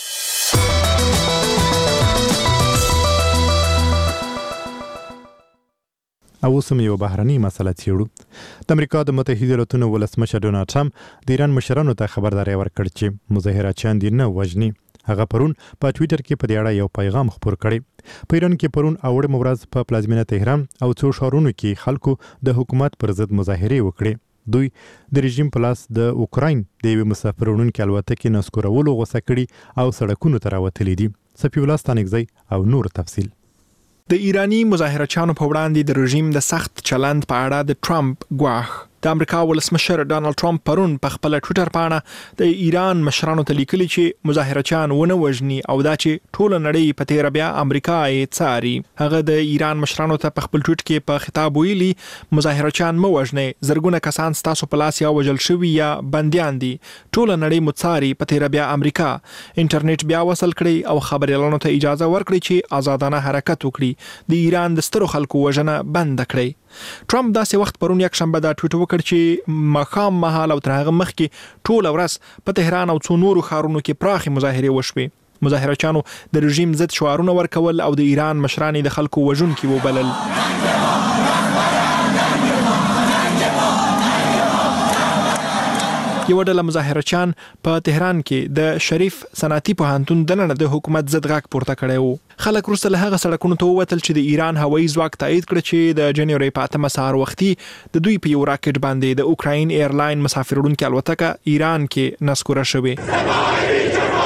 او اوس هم یو بهرنۍ مسله څېړو. د امریکا د متحده ایالاتونو ولسمشر ډونالډ ټرمپ د ایران مشرانو ته خبرداری ورکړ چې مظاهرچیان دې نه وژني. هغه پرون په ټویټر کې په دې اړه یو پیغام خپور کړی. په ایران کې پرون اوړه ورځ په پلازمینه تهران او څو ښارونو کې خلکو د حکومت پر ضد مظاهرې وکړې. دوی د رژیم په لاس د اوکراین د یوې مسافر وړونکې الوتکې نسکورولو غوسه کړي او سړکونو ته راوتلي دي. صفي الله ستانکزی او نور تفصیل. د ایرانی مظاهرچیانو په وړاندې د رژیم د سخت چلند په اړه د ټرمپ ګواښ. د امریکا ولسمشر ډونالډ ټرمپ پرون په خپل ټویټر باندې د ایران مشرانو ته لیکلي چې مظاهرچیان ونه وژني او دا چې ټول نړۍ په تیر بیا امریکا یې څاري. هغه د ایران مشرانو ته په خپل ټویټ کې په خطاب ویلي مظاهرچیان مو وژني، زرګونه کسان ستاسو په لاس یا وژل شوي یا بنديان دي، ټول نړۍ مو څاري په تیر بیا امریکا. انټرنیټ بیا وصل کړي او خبريالانو ته اجازه ورکړي چې آزادانه حرکت وکړي، د ایران د سترو خلکو وژنه بند کړي. ټرمپ داسې وخت پرون یک شنبه دا ټویټ وکړ چې ماښام مهال او تر هغه مخکې ټوله ورځ په تهران او څو نورو ښارونو کې پراخې مظاهرې وشوې. مظاهرچیانو د رژیم ضد شعارونه ورکول او د ایران مشران د خلکو وژونکي وبلل. یو ډله مظاهرچیان په تهران کې د شریف صنعتي پوهنتون دننه د حکومت ضد غږ پورته کړی وو. خلک وروسته له هغه سړکونو ته ووتل چې د ایران هوایي ځواک تایید کړ چې د جنوري په اتمه سهار وختي د دوی په یو راکټ باندې د اوکراین ایرلاین مسافر وړونکې الوتکه ایران کې نسکوره شوې.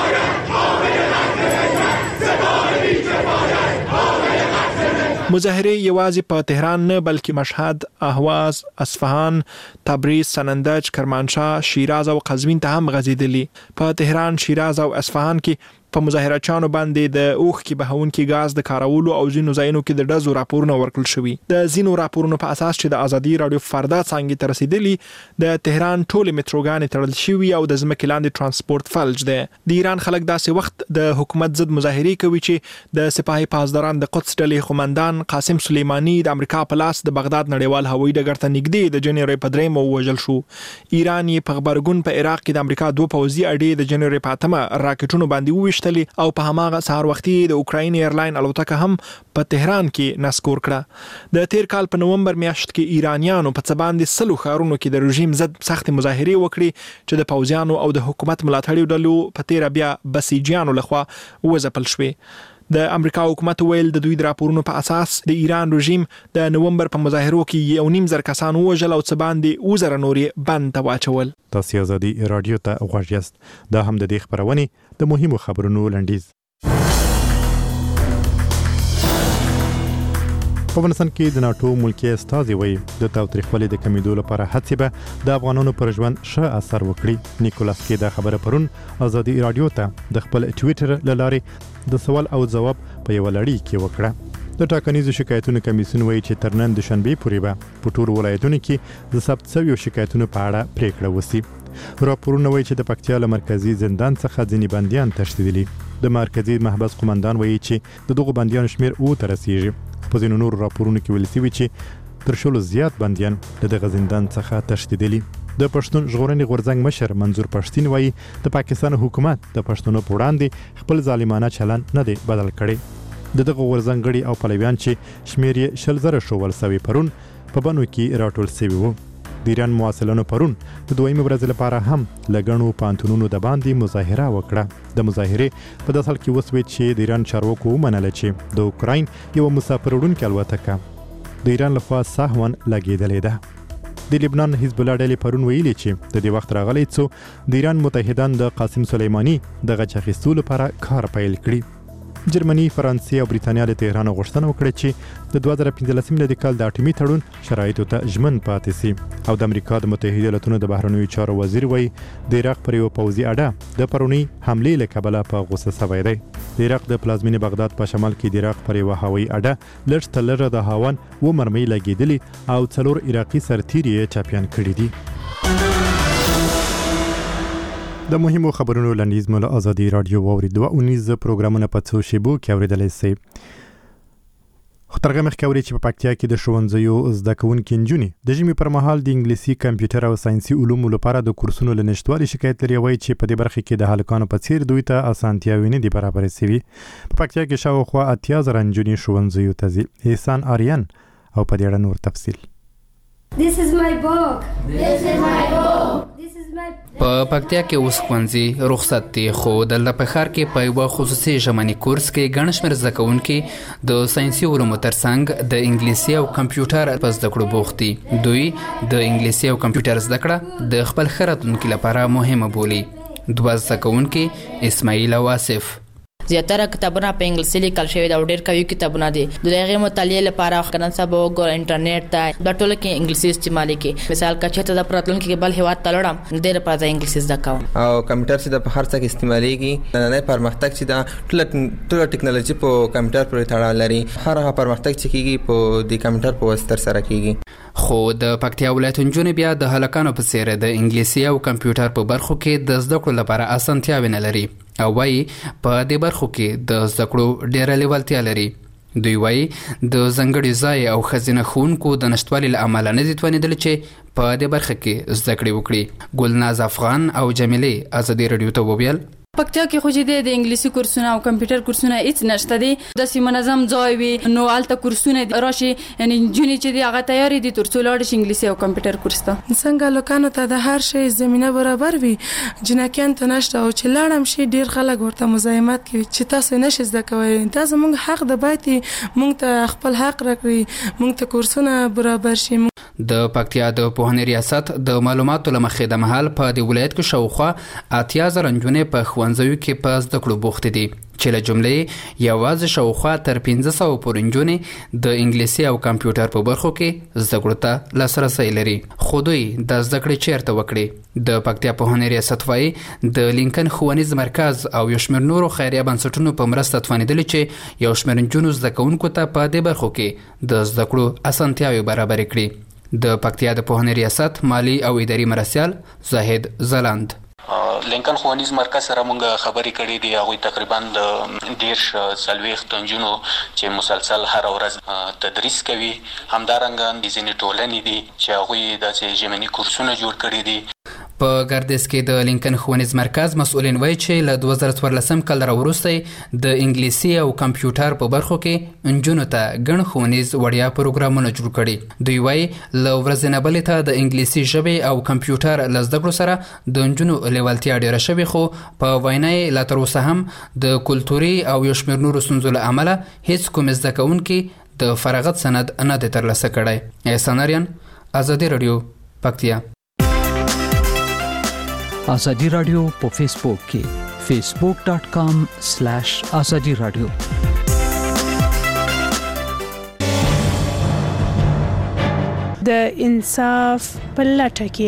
مظاهرې یوازې په تهران نه بلکې مشهد، اهواز، اصفهان، تبریز، سنندج، کرمانشاه، شیراز او قزوین ته هم غځېدلې. په تهران، شیراز او اصفهان کې په مظاهرچیانو باندې د اوښ کې بهونکي غاز د کارولو او ځینو ځایونو کې د ډزو راپورونه ورکړل شوي. د ځینو راپورونو په اساس چې د ازادي رادیو فردا څنګه ته رسیدلی د تهران ټول متروګانې تړل شوي او د ځمکې لاندې ترانسپورت فلج دی. د ایران خلک داسې وخت د حکومت ضد مظاهرې کوي چې د سپاهي پاسداران د قدس ډلې قومندان قاسم سلیمانی د امریکا په لاس د بغداد نړیوال هوایي ډګر ته نږدې د جنوري په درېمه ووژل شو. ایران یې په خبرګون په عراق کې د امریکا دوه پوځي اډې د جنوري په اتمه راکټونو باندې وویشتلې او په هماغه سهار وختي د اوکراین ایرلاین الوتکه هم په تهران کې نسکور کړه. د تیر کال په نومبر میاشت کې ایرانیانو په څه باندې سلو ښارونو کې د رژیم ضد سخت مظاهرې وکړې چې د پوځیانو او د حکومت ملاتړي ډلو په تیر بیا بسیجیانو لخوا وځپل شوې. د امریکا حکومت ویل د دوی د راپورونو په اساس د ایران رژیم د نومبر په مظاهرو کې یو نیم زر کسان وژل او څه باندې وزره نورې بند ته واچول. تاسو ازادي رادیو ته غوږ یاست. دا هم د دې خبرونه د مهمو خبرونو لنډیز. په افغانستان کې د ناتو ملکی استازي وایي د تاوتریخوالي د کمیدو لپاره هڅې به د افغانانو پر ژوند ښه اثر وکړي. نیکولاس کې دا خبره پرون ازادي رادیو ته د خپل ټویټر له لارې د سوال او ځواب په یو لړۍ کې وکړه. د ټاکنیزو شکایتونو کمیسیون وایي چې تر نن دوشنبه پورې به په ټولو ولایتونو کې د ثبت شویو شکایتونو په اړه پریکړه وشي. راپورونه وایي چې د پکتیا له مرکزی زندان څخه ځینې بندیان تښتېدلي. د مرکزی محبس قومندان وایي چې د دغو بندیانو شمیر اوه ته رسیږي. په ځینو نورو راپورونو کې ویل شوي چې تر شلو زیات بندیان له دغه زندان څخه تښتېدلي. د پښتون ژغورنې غورځنګ مشر منظور پښتين وایي د پاکستان حکومت د پښتنو په وړاندې خپل ظالمانه چلن نه دی بدل کړی. د دغه غورځنګ غړي او پلویان چې شمیر یې شل زره شوول سوي پرون په بنو کې راټول سوي وو. د ایران مواصلانو پرون د دویمې ورځې لپاره هم لګڼو پانتونونو د باندې مظاهره وکړه. د مظاهرې په داسې حال کې وسوي چې د ایران چارواکو ومنله چې د اوکراین یو مسافر وړونکې الوتکه د ایران لخوا سهون لګېدلې ده. د لبنان حزب الله ډلې پرون ویلي چې د دې وخت راغلی څو د ایران متحدان د قاسم سلیمانی د غچ اخیستو لپاره کار پیل کړي. جرمني، فرانسې او بریتانیا له تهران غوښتنه وکړه چې د دوه زره پنځلسم میلادي کال د اټومي تړون شرایطو ته ژمن پاتې شي. او د امریکا د متحده ایالاتونو د بهرنیو چارو وزیر وایي د عراق پر یو پوځي اډه د پرونی حملې له کبله په غوسه شوی دی. د عراق د پلازمینې بغداد په شمال کې د عراق پر یو هوایي اډه لږ تر لږه د هاون و مرمۍ لګېدلې او څلور عراقي سرتیري یې چاپیان کړي دي. د مهمو خبرونو لنډیز مو له ازادي رادیو واورید. دوه اونیز پروګرامونه په څو شیبو کې اوریدلی سئ. خو تر هغه مخکې اورئ چې په پکتیا کې د ښوونځیو زده کوونکې نجونې د ژمي پر مهال د انګلیسي، کمپیوټر او ساینسي علومو لپاره د کورسونو له نشتوالي شکایت لري. وایي چې په دې برخه کې د هلکانو په څیر دوی ته اسانتیاوې نه دي برابرې شوي. په پکتیا کې شاوخوا اتیا زره نجونې ښوونځیو ته ځي. احسان آریان او په دې اړه نور تفصیل. This is my book. This is my book. This is my په پکتیا کې اوس ښوونځي رخصت دي، خو دلته په ښار کې په یوه خصوصي ژمني کورس کې ګڼ شمېر زده کوونکي د ساینسي علومو ترڅنګ د انګلیسي او کمپیوټر په زده کړو بوخت دي. دوی د انګلیسي او کمپیوټر زده کړه د خپل ښه راتلونکي لپاره مهمه بولي. دوه زده کوونکي اسماعیل او آصف زیاتره کتابونه په انګلیسي لیکل شوي دي او ډېر قوي کتابونه دي. د هغې مطالعې لپاره نن سبا وګوره انټرنیټ ته دا ټوله کې انګلیسي استعمالي کې مثال که چېرته د په راتلونکي کې بل هېواد ته لړم ډېره لپاره زه انګلیسي زده کوم. او کمپیوټر چې د په هر څه کې استعمالېږي نننی پرمختګ چې دا ټوله ټوله ټکنالوژي په کمپیوټر پورې تړاو لري. هر هغه پرمختګ چې کېږي په د کمپیوټر په واسطه ترسره کېږي. خو د پکتیا ولایت نجونې بیا د هلکانو په څېر د انګلیسي او کمپیوټر په برخو کې د زده کړو لپاره اسانتیاوې نه لري او وایي په دې برخو کې د زده کړو ډېره لیوالتیا لري. دوی وایي د ځانګړي ځای او ښځینه ښوونکو د نشتوالي له امله نه دي توانېدلي چې په دې برخه کې زده کړې وکړي. ګلناز افغان او جمیلې ازادي راډیو ته وویل پکتیا کې خو چې د انګلیسي کورسونه او کمپیوټر کورسونه هیڅ نشته دي. داسې منظم ځای وي نو هلته کورسونه راشي یعنی نجونې چې دي هغه تیارې دي تر څو لاړې شي انګلیسي او کمپیوټر کورس ته. څنګه هلکانو ته د هر شی زمینه برابر وي جنکیانو ته نشته او چې لاړم شي ډېر خلک ورته مزاحمت کوي چې تاسو نشئ زده کوئ. دا زموږ حق د باید موږ ته خپل حق راکړي موږ ته کورسونه برابر شي. د پکتیا د پوهنې ریاست د معلوماتو له مخې د مهال په دې ولایت کې شاوخوا اتیا زره نجونې په ښوونځیو کې په زده کړو بوخت دي چې له جملې یوازې شاوخوا تر پنځه سوه پورې نجونې د انګلیسي او کمپیوټر په برخو کې زده کړو ته لاسرسی لري. خو دوی د زده کړې چیرته وکړي؟ د پکتیا پوهنې ریاست وایي د لینکن ښوونیز مرکز او یو شمېر نورو خیریه بنسټونو په مرسته توانېدلي چې یو شمېر نجونو زده کوونکو ته په دې برخو کې د زده کړو اسانتیاوې برابرې کړي. د پکتیا د پوهنې ریاست مالی او اداري مرستیال زاهد زلاند لینکن ښوونیز مرکز سره موږ خبرې کړې دي. هغوی تقریبا د دېرش څلوېښت نجونو چې مسلسل هره ورځ تدریس کوي. همدارنګه د ځینې ټولنې دي چې هغوی داسې ژمني کورسونه جوړ کړي دي. په ګردیز کې د لینکن ښوونیز مرکز مسؤلین وایي چې له دوه زره څوارلسم کال راوروسته د انګلیسي او کمپیوټر په برخو کې نجونو ته ګڼ ښوونیز وړیا پروګرامونه جوړ کړي. دوی وایي له ورځې نه بلې ته د انګلیسي ژبې او کمپیوټر له زده کړو سره د نجونو لیوالتیا ډېره شوې، خو په وینا یې لا تر اوسه هم د کلتوري او یو شمېر نورو ستونزو له امله هیڅ کوم زده کوونکي د فراغت سند نه دی ترلاسه کړی. احسان اریان، ازادي راډیو، پکتیا. ازادي راډیو په فیسبوک کې فیسبوک ډاٹ کام سلیش ازادي راډیو. د انصاف په لټه کې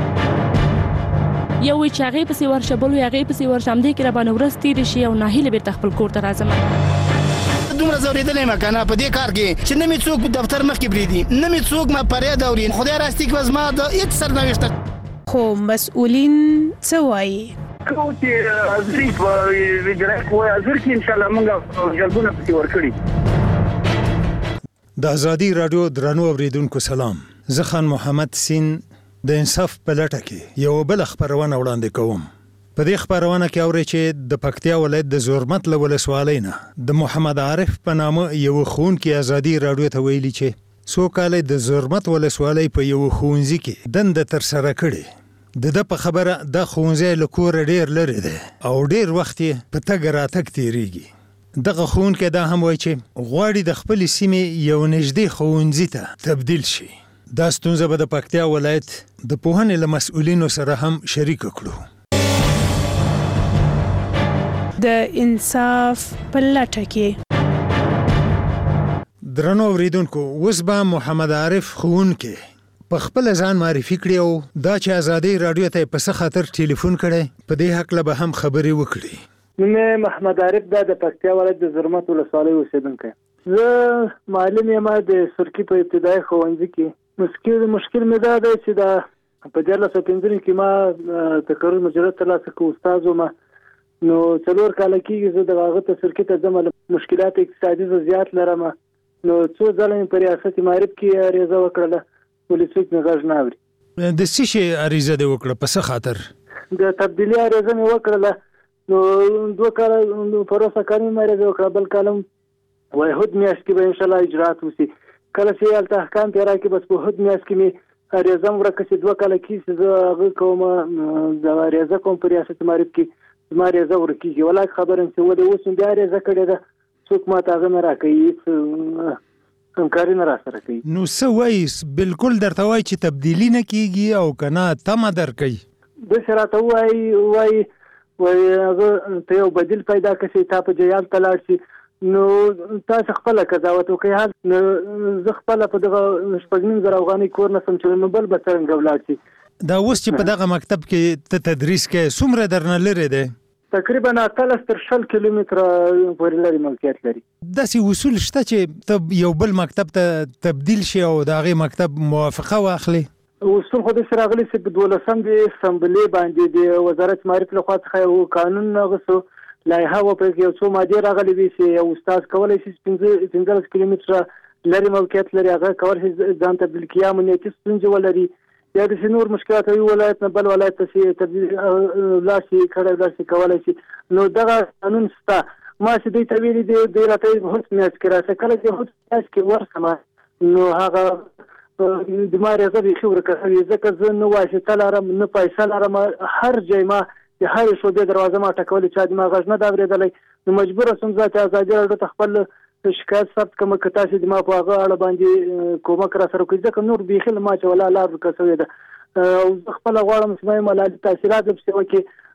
یو چې هغه پسې ورشه بل هغه پسې ورشه هم دې کې را باندې ورځ تېرې شي او ناهیله بیرته خپل کور ته راځم. دومره زورېدلی یم که نه په دې کار کې چې نه مې څوک دفتر مخکې پرېږدي، نه مې څوک ما فریاد اوري. خدای راستي که زما د هېڅ سرنوشته خو مسؤلین څه وایي؟ کوم چې حاضري په اجرایه کوی حاضر کې انشاءالله موږ جلبونه پسې ورکړي. د ازادي راډیو درنو اورېدونکو سلام. زه خان محمد سین د انصاف په لټه کې یو بل خبرونه وړاندې کوم. په دې خبرونه کې اورئ چې د پکتیا ولایت د زورمت له ولسوالۍ نه د محمد عارف په نامه یو ښوونکي ازادي راډیو ته ویلي چې څو کاله د زورمت ولسوالۍ په یو ښوونځي کې دنده ترسره کړې. د ده په خبره دا ښوونځی له کوره ډېر لرې دی او ډېر وخت یې په تګ راتګ تېرېږي. دغه ښوونکی دا هم وایي چې غواړي د خپلې سیمې یو نږدې ښوونځي ته تبدیل شي. دا ستونزه به د پکتیا ولایت د پوهنې له مسؤلینو سره هم شریکه کړو. د انصاف په لټه کې درنو اوریدونکو، اوس به محمد عارف ښوونکی په خپل ځان معرفي کړي او دا چې ازادي راډیو ته په څه خاطر ټلیفون کړی په دې هکله به هم خبرې وکړي. نوم محمد عارف دا د پکتیا ولایت د زرمت ولسوالۍ اوسېدونکی. زه معلم یم د سرکي په ابتدایي ښوونځي کې. مشکل مشکل مې دا دی چې دا په دیارلس سوه پنځه نوي کې ما تقرر مجرد ترلاسه کړ، استاد وم. نو څلور کاله کېږي زه د هغه ته سرکي ته ځم. مشکلات اقتصادي زه زیات لرم. نو څو ځله مې په ریاست معارف کې عریضه وکړله، ولې څوک مې غږ نه اوري. د څه شي عریضه دې وکړه؟ په څه خاطر؟ د تبدیلي عریضه مې وکړله. نو دوه کاله پروسه کاري مې عریضه وکړه، بل کال وایي هود میاشت کې به انشاءالله اجرات وشي. کله چې هلته احکام پرې راکړي بس په هود میاشت کې مې عریضه م ورکه چې دوه کاله کېږي چې زه هغه کوم د عریضه کوم په ریاست معارف کې زما عریضه ورکېږي. ولاک خبر یم چې ولې اوس مې بیا عریضه کړې ده، څوک ما ته هغه نه راکوي، هېڅ همکاري نه راسره کوي. نو څه وایي؟ بالکل درته وایي چې تبدیلي نه کېږي او که نه تمه درکوي؟ داسې راته وایي وایي وایي هغه ته یو بدیل پیدا کړي چې تا په جیال ته لاړ شي. نو تاسو خپله قضاوت وکړئ. حال نو زه خپله په دغه شپږ نیم زره افغانۍ کور نه سم چې نو بل به څرنګه ولاړ شي. دا اوس چې په دغه مکتب کې ته تدریس کوې څومره درنه لرې دی؟ تقریبا اتلس تر شل کیلومتره پورې لري موقعیت لري. داسې اصول شته چې ته یو بل مکتب ته تبدیل شي او د هغې مکتب موافقه واخلي؟ اصول خو داسې راغلي چې په دولسم د اسمبلې باندې د وزارت معارف لخوا څخه یو قانون اغوستو، لایحه وه، په یو څو مادې راغلي وي چې یو استاد کولی شي پنځلس کیلومتره لرې موقعیت لري هغه کولی شي ځان تبدیل کړي، امنیتي ستونزې ولري یا داسې نور مشکلات وي، ولایت نه بل ولایت ته چې تبدیل لاړ شي کړی لاړ شي کولی شي. نو دغه قانون شته. ما چې دوی ته ویلي دي دوی راته وایي هوس میاشت کې راشه. کله چې هوس میاشت کې ورشم نو هغه د ما عریضه بیخي ورکه شوې، ځکه زه نه واسطه لرم نه پیسه لرم. هر ځای ما د هرې شعبې دروازه ما ټکولې، چا د ما غږ نه ده اورېدلی. نو مجبوره شوم زه چې ازادي راډیو ته خپل شکایت ثبت کړم که تاسې د ما په هغه اړه باندې کومک راسره وکړئ، ځکه نور بیخي له ما چې ولا لار ورکه شوې ده. او زه خپله غواړم چې ما ملالي تاثیرات پسې وکړي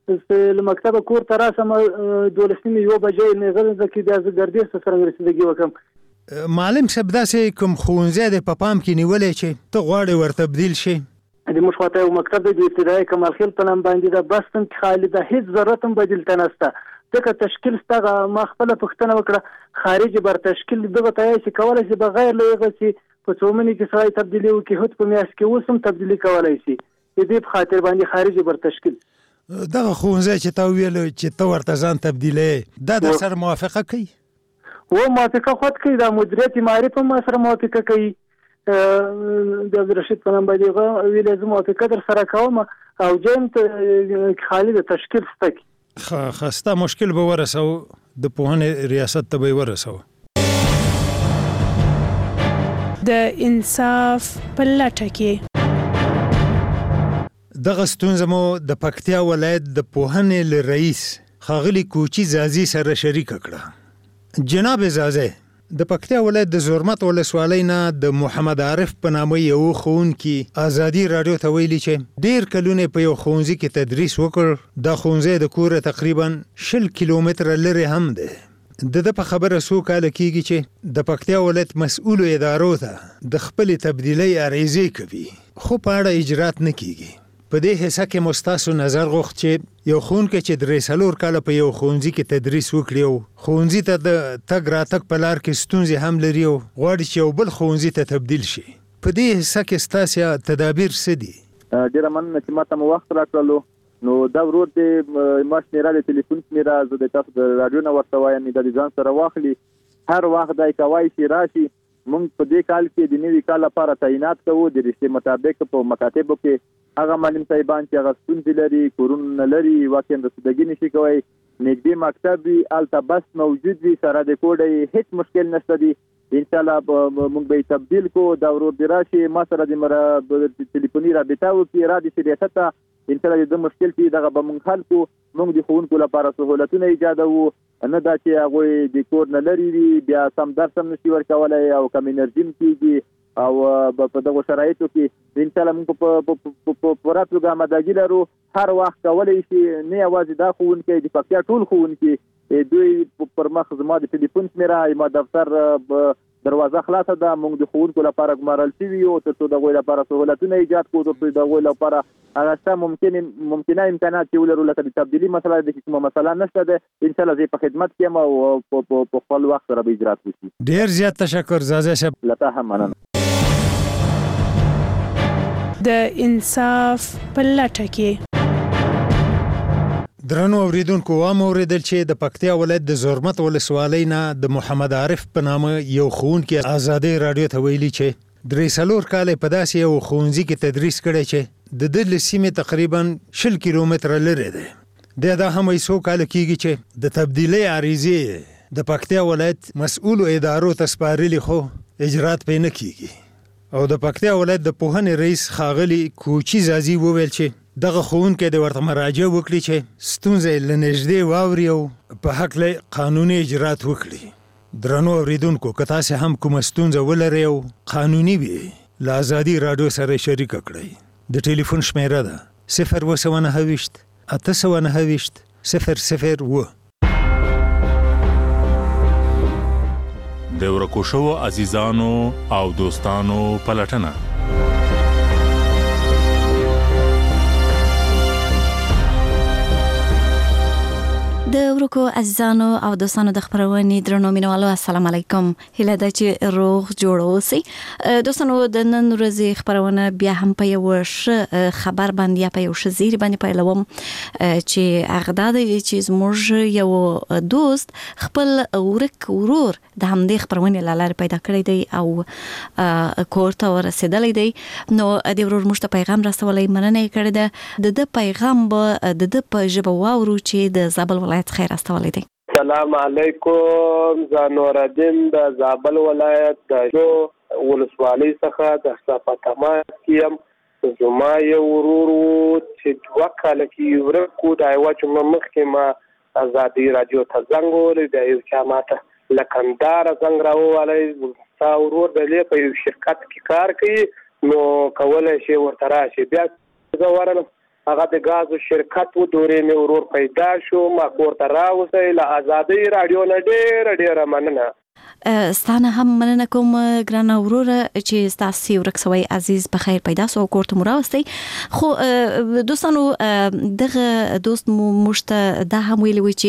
له مکتبه کور ته راسم دولس نیمې یوه بجې نېغه ده کې بیا زه ګردیز ته څرنګه رسیدګي وکړم. معلم صاحب داسې کوم ښوونځی دی په پام کې نیولی چې ته غواړې ور تبدیل شي؟ د موږ خواته یو مکتب دی د ابتدایي کمال خیل په نام باندې ده، بس هم کې خالي ده، هېڅ ضرورت هم بدیل ته نشته. ځکه تشکیل ستا ما خپله پوښتنه وکړه خارجي بر تشکیل دغه ته یې چې کولی شي بغیر له هغه چې په څو منې کې سړی تبدیلي وکړي هوت په میاشت کې اوس هم تبدیلي کولی شي. د دې په خاطر باندې خارجي بر تشکیل دغه ښوونځی چې تا وویلو چې ته ورته ځان تبدیلوې دا در سره موافقه کوي؟ و موافقه خود کوي، دا مدیریت معارف هم ما سره موافقه کوي. د عبدالرشید په نام باندې هغه ویلې زه موافقه در سره کوم او جیم ته خالي د تشکیل سته کړي. ښه ستا مشکل به ورسو د پوهنې ریاست ته به یې ورسو. د انصاف په لټه کې دغه ستونزه مو د پکتیا ولایت د پوهنې له رئیس ښاغلي کوچي زازي سره شریکه کړه. جناب زازي، د پکتیا ولایت د زرمت ولسوالۍ نه د محمد عارف په نامه یو ښوونکي ازادي راډیو ته ویلي چې ډېر کلونه په یو ښوونځي کې تدریس وکړ. دا ښوونځی د کوره تقریبا شل کیلومتره لرې هم دی. د ده په خبره څو کاله کېږي چې د پکتیا ولایت مسؤلو ادارو ته د خپلې تبدیلۍ عریضې کوي خو په اړه اجرات نه کېږي. په دې حصه کې مو ستاسو نظر غوښت چې یو ښوونکی چې درې څلور کاله په یو ښوونځي کې تدریس وکړي او ښوونځي ته د تګ راتګ په لار کې ستونزې هم لري او غواړي چې یو بل ښوونځي ته تبدیل شي، په دې حصه کې ستاسو تدابیر څه دي؟ ډېره مننه چې ماته مو وخت راکړلو. نو دا ورور دی ما شمېره د تلیفون شمېره زه د تاسو د راډیو نه ورته وایم دا د ځان سره واخلي، هر وخت دی کوای شي راشي. موږ په دې کال کې د نوي کال لپاره تعینات کوو د رشتې مطابق په مکاتبو کې هغه معلم صاحبان چې هغه ستونزې لري، کورونه لري، واقعا رسیدګي نشي کوی، نږدې مکتب وي هلته بس موجود وي، سره د کوډه هیڅ مشکل نشته دی. انشاءالله موږ به یې تبدیل کړو. دا ورور دې راشي ما سره د تلیفوني رابطه وکړي را دې شي ریاست ته انشاءالله د مشکل چې دغه به موږ حل کړو. موږ د ښوونکو لپاره سهولتونه ایجادوو، نه دا چې هغوی د کور نه لرې وي بیا سم درس هم نشي ورکولی او کم انرژي هم کېږي او په دغو شرایطو کې انشاءالله موږ په پوره توګه آمادګي لرو. هر وخت کولی شي نه یوازې دا ښوونکی د پکتیا ټول ښوونکي دوی پر مخ زما د ټلیفون شمېره ما دفتر دروازه خلاصه ده. موږ د ښوونکو لپاره ګمارل شوي یو تر څو د هغوی لپاره سهولتونه ایجاد کړو، تر څو د هغوی لپاره هغه شته ممکنه امکانات چې ولرو لکه د تبدیلي مسله د کومه مسله نشته ده. انشاءالله زه په خدمت کې یم او په خپل وخت سره به اجرات وشي. ډېر زیات تشکر زازي صاحب. له تا هم مننه. د انصاف په لټه کې درنو اوریدونکو وام اوریدل چې د پکتیا ولایت د زرمت ولسوالۍ نه د محمد عارف په نامه یو ښوونکی ازادي راډیو ته ویلي چې درې څلور کاله په داسې یو ښوونځي کې تدریس کړی چې د ده له سیمې تقریبا شل کیلومتره لرې دی. د دا هم څو کاله کېږي چې د تبدیلۍ عریضې د پکتیا ولایت مسؤلو ادارو ته سپارلي خو اجرات پرې نه کېږي او د پکتیا ولایت د پوهنې رئیس ښاغلي کوچي زازي وویل چې دغه ښوونکی د ورته مراجعه وکړي چې ستونزه یې له نږدې واوري او په هکله قانوني اجرات وکړي. درنو اوریدونکو که تاسې هم کومه ستونزه ولرئ او قانوني وي له ازادي راډیو سره شریکه کړئ. د ټلیفون شمېره ده صفر اووه سوه نهه ویشت اته سوه نهه ویشت صفر صفر اووه. د ورکو شوو عزیزانو او دوستانو پلټنه د ورکو عزیزانو او دوستانو د خبرونې درنو مینوالو السلام علیکم. هیله ده چې روغ جوړ اوسئ. دوستانو د نن ورځې خبرونه بیا هم په یو ښه خبر باندې یا په یو ښه زیری باندې پیلوم چې هغه دا دی چې زموږ یو دوست خپل ورک ورور د همدې خبرونې له لارې پیدا کړی دی او کور ته ورسېدلی دی. نو د ورور موږ ته پیغام رسولی، مننه یې کړې ده. د ده پیغام به د ده په ژبه واورو چې د زابل ولایت خیر استولی دی. سلام علیکم، زه نورالدین د زابل ولایت د جو ولسوالۍ څخه د صفاتما کیم. زما یو ورور چې دوه کاله کې ورک و، د یوه جمعه مخکې ما ازادي راډیو ته زنګ ووهلی، بیا یو چا ماته له کندهاره زنګ راووهلی، ستا ورور دی په یو شرکت کې کار کوي نو کولی شي ورته راشي. بیا زه ورغلم هغه د غازو شرکت و دورې مې ورور پیدا شو ما کور ته راوځي له ازادي رادیو نه ډېر ډېر مننه. ستانه هم مننه کوم ګرانه وروره چې تاسو ورکسوي عزیز په خیر پیدا سو کوړه مراوستي. خو دوستانو دغه دوست مو مشته د هم ویلي وي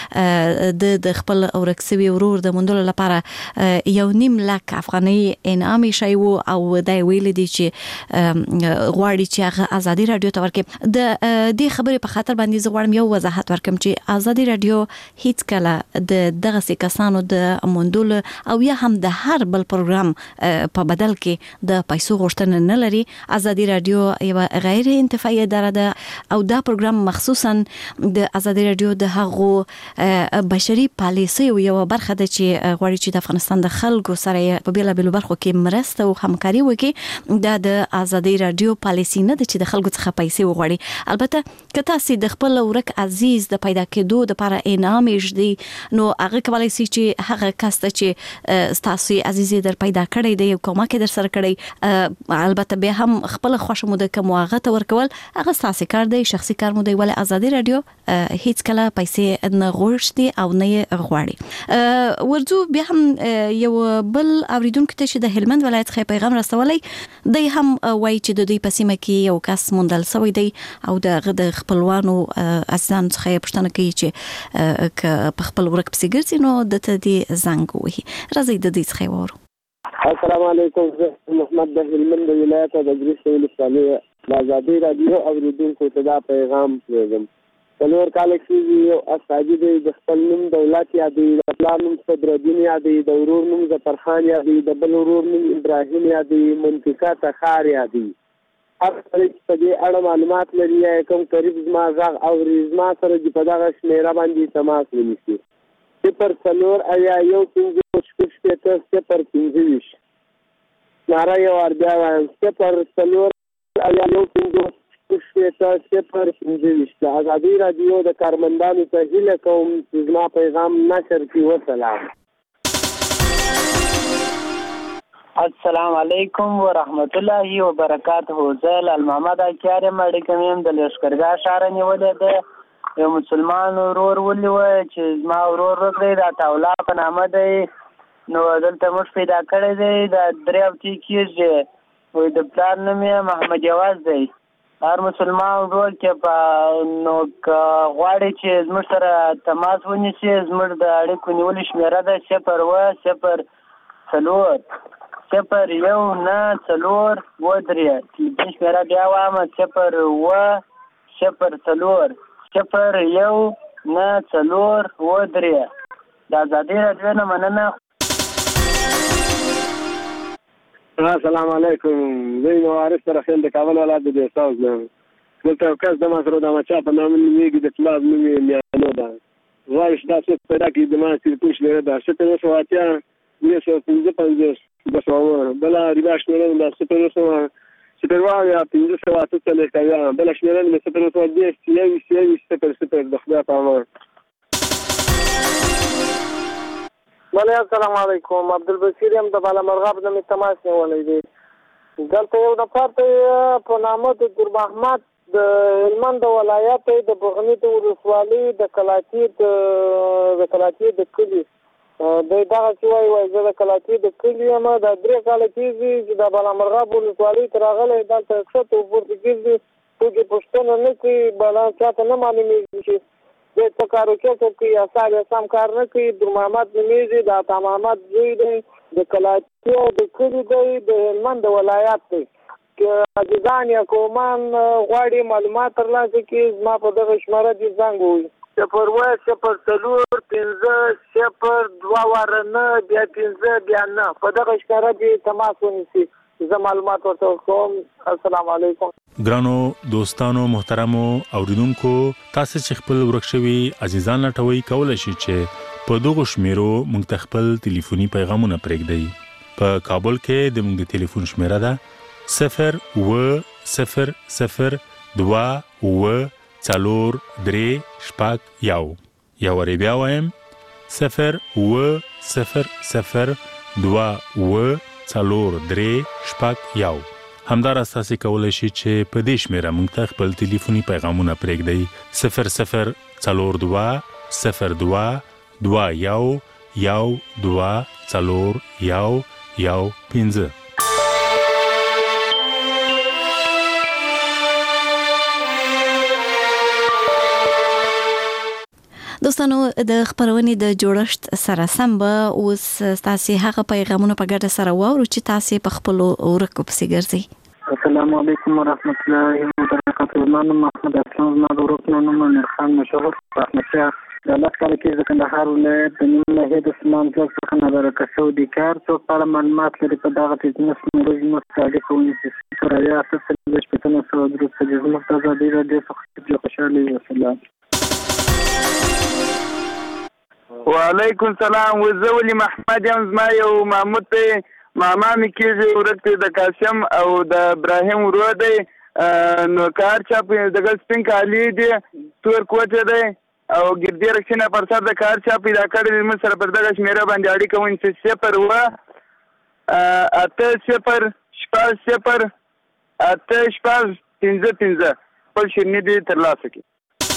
چې د د خپل ورکسوي ورور د مندل لپاره یو نیم لک افغاني انعام شي وو او د ویلي دي چې غواړي چې هغه ازادي رادیو ته ورکړي. د دې خبرې په خاطر باندې زه غواړم یو وضاحت ورکم چې ازادي رادیو هیڅ کله د دغه سکسانو د مندل او یا هم د هر بل پروګرام په بدل کې د پیسو غوښتنه نه لري. ازادي رادیو یو غیر انتفاعي اداره ده او دا پروګرام مخصوصا د ازادي رادیو د هغو بشري پالیسي یو برخه ده چې غواړي چې د افغانستان د خلکو سره په بیلابیلو برخو کې مرسته او همکاري وکړي. دا د ازادي رادیو پالیسي نه ده چې د خلکو څخه پیسې وغواړي. البته که تاسو د خپل ورک عزیز د پیدا کېدو لپاره انعام یې نو هغه کولای شي چې هغه کس چې ستاسو عزیزي در پیدا کړی دی یو کومه کې در سره کړی البته به هم خپل خوښ مو د کوم هغه ته ورکول هغه ساسي کار دی شخصي کار مو دی ولې ازادي رادیو هیڅ کله پیسې نه غوښتي او نه غواړي. ورځو بیا هم یو بل اوریدونکو ته چې د هلمند ولایت څخه پیغام رسولای دی هم وایي چې د دې پسیمه کې یو کس موندل شوی دی او د خپلوانو ازان څخه پښتنه کوي چې ک په خپل ورک پسې ګرځي نو د دې زنګ وهي. راځي د دې څخه وورو. السلام علیکم زه محمد د هلمند ولایت د ګریس ولسوالۍ د ازادي رادیو اوریدونکو ته دا پیغام پرېږدم. څلور کاله کېږي یو استاجي دی د خپل نوم دولت یادوي د پلار نوم صدرالدین یادوي د ورور نوم ظفرخان یادوي د بل ورور نوم ابراهیم یادوي منطقه تخار یادوي. هر څه په دې اړه معلومات لري یا کوم قریب زما غږ اوري زما سره د په دغه شمیره باندې تماس ونیسي. صفر څلور ایا یو پنځه شپږ شپېته صفر پنځه ویشت ناره یو وار بیا وایم صفر څلور ایا یو پنځه شپږ شپېته صفر پنځه ویشت. د ازادي رادیو د کارمندانو ته هیله کوم چې زما پیغام نشر کړي. وسلام. السلام علیکم ورحمت الله وبرکاته. زه لال محمد اکیار مړی کوم د لشکرګاه ښار نیولې ده. یو مسلمان ورور ولي و چې زما ورور وکړی دا تاولا په نامه دی نو دلته موږ پیدا کړی دی دا درې هفتې کېږي وایي د پلار نوم یې محمد یواز دی. هر مسلمان ورور کې په نو که غواړي چې زموږ سره تماس ونیسي زموږ د اړیکو نیولې شمېره ده صفر اوه صفر څلور صفر یو نه څلور اوه درې. تلیفون شمېره بیا وایم صفر اوه صفر څلور صفر یو نه څلور اوه درې. د ازادي رادیو نه مننه. السلام علیکم. زه یم وارث رحیم د کابل ولایت د دیساوس نه. دلته یو کس د مسرو د مچا په نامه نومېږي د پلار نوم یې میانو ده. غواړي چې تاسو پیدا کړي د ما تلیفون شمېره ده صفر اوه سوه اتیا نهه سوه پنځه پنځوس دوه سوه اووه. بله ریبا شمېره ده صفر اوه سوه صفر اوه یا پنځه سوه اته څلوېښت اویا. بله شمېره مې صفر اوه سوه دېرش یوویشت یوویشت صفر صفر. د خدای په امان. بله السلام علیکم. عبدالبصیر یم د بالامرغاب نه مې تماس نیولی دی. دلته یو نفر ته په نامه د ګل محمد د هلمند ولایت د بغني د ولسوالۍ د کلاچي د کلاچي د کلي دی دغه چې وایي وایي زه د کلاچي د کلي یم. دا درې کاله کېږي چې د بالامرغاب ولسوالۍ ته راغلی دلته ښکته ورپورته ګرځي څوک یې پوښتنه نه کوي بلا چاته نه معلومېږي چې دی څه کار وکړي کوي یا سم یا سم کار نه کوي. در محمد نومېږي د عطا محمد زوی دی د کلاچي د کلي دی د هلمند ولایت دی. که عزیزان یا کومان غواړي معلومات ترلاسه کړي زما په دغه شمېره دې زنګ ووهي صفر اوه صفر څلور پنځه صفر دوه واره نه بیا پنځه بیا نه په دغه شمېره دې تماس ونیسي زه معلومات ورته ورکوم. السلام علیکم. ګرانو دوستانو محترمو اوریدونکو تاسو چې خپل ورک شوي عزیزان لټوي کولای شئ چې په دغه شمیرو موږ ته خپل ټلیفوني پیغامونه پرېږدئ. په کابل کې د موږ د ټلیفون شمیره ده صفر اوه صفر صفر دوه اوه څلور درې شپږ یو. یو وارې بیا وایم صفر اوه صفر صفر دوه اوه څلور درې شپږ یو. همداراز تاسو کولای شئ چې په دې شمیره موږ ته خپل ټلیفوني پیغامونه پرېږدئ صفر صفر څلور دوه صفر دوه دوه یو یو دوه څلور یو یو پنځه. دوستانو د خبرونې د جوړښت سره سم به اوس تاسو هغه پیغامونه په ګډه سره واورو چې تاسو په خپل ورکو پسې ګرځي. السلام علیکم ورحمت الله وبرکاته. نو محمد اسلام ما ورکو نو منیر خان مشهور احمد شاه د لاس کال کې د کندهار ولایت د نیمه ناحیه د سلام ځل څخه نظر کسودي کار څو په معلومات لري په دغه بزنس موږ مستعد کوو چې سره اساس د شپږ سوه درې د مختزه دی د څخه خوشاله وسلام. وعلیکم السلام. وزولی محمد یم زما یو محمود دی ماما می کېږي ورته د قاسم او د ابراهیم ورو دی نو کار چا په دغه سپین کالی دی تور کوټه دی او ګردی رکشنه پر سر د کار چا پیدا کړی موږ سره پر دغه شمیره باندې اړیکه ونی چې صفر و اته صفر شپږ صفر اته شپږ پنځه پنځه خپل شیرني دی ترلاسه کړي.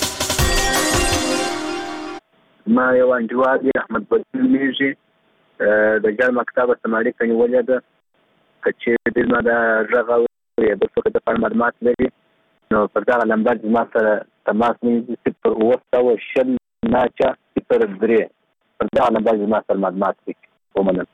ما یو انجواد احمد بدل میږي د ګل مکتب استعمالي کنيولې ده چې د ما د ژغه د څه د معلومات لري نو پر دا لمبر ما سره تماس نیسي پر وسته او شل ناچا پر درې پر دا لمبر ما سره معلومات لري. ومنه.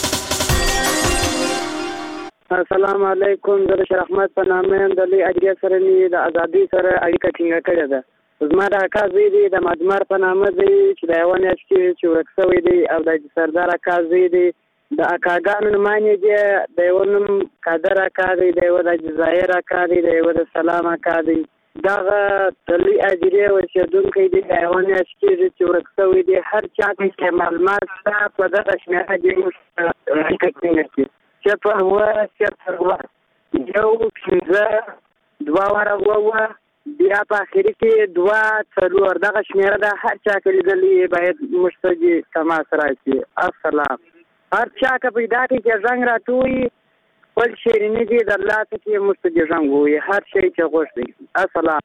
السلام علیکم. د شیخ احمد په نامه د لې اجازه سره ني د ازادي سره اړیکه ټینګه کړې ده. زما د اکا زوی دی د مجمر په نامه دی چې د یوه میاشت کې چې ورک شوی دی او د سردار اکا زوی دی د اکاګانو نومانې دی د یوه نوم قادر اکا دی د یوه د جزایر اکا دی د یوه د سلام اکا دی دغه د لوی اجرې اوسېدونکی دی د یوه میاشت کېږي چې ورک شوی دی هر چا کې معلومات شته په دغه شمېره دې موږ اړیکه ټینګه کړي. صفر اووه صفر اووه یو پنځه دوه واره اووه بیا په اخري کې دوه څلور دغه شمېره ده هر چا که لیدلي باید موږ ته تماس راشي. السلام. هر چا که پیدا کړي چې زنګ راټوي خپل شیریني دي درلاسه کړي موږ ته دې زنګ ووایي هر شی چې غوښتي. السلام.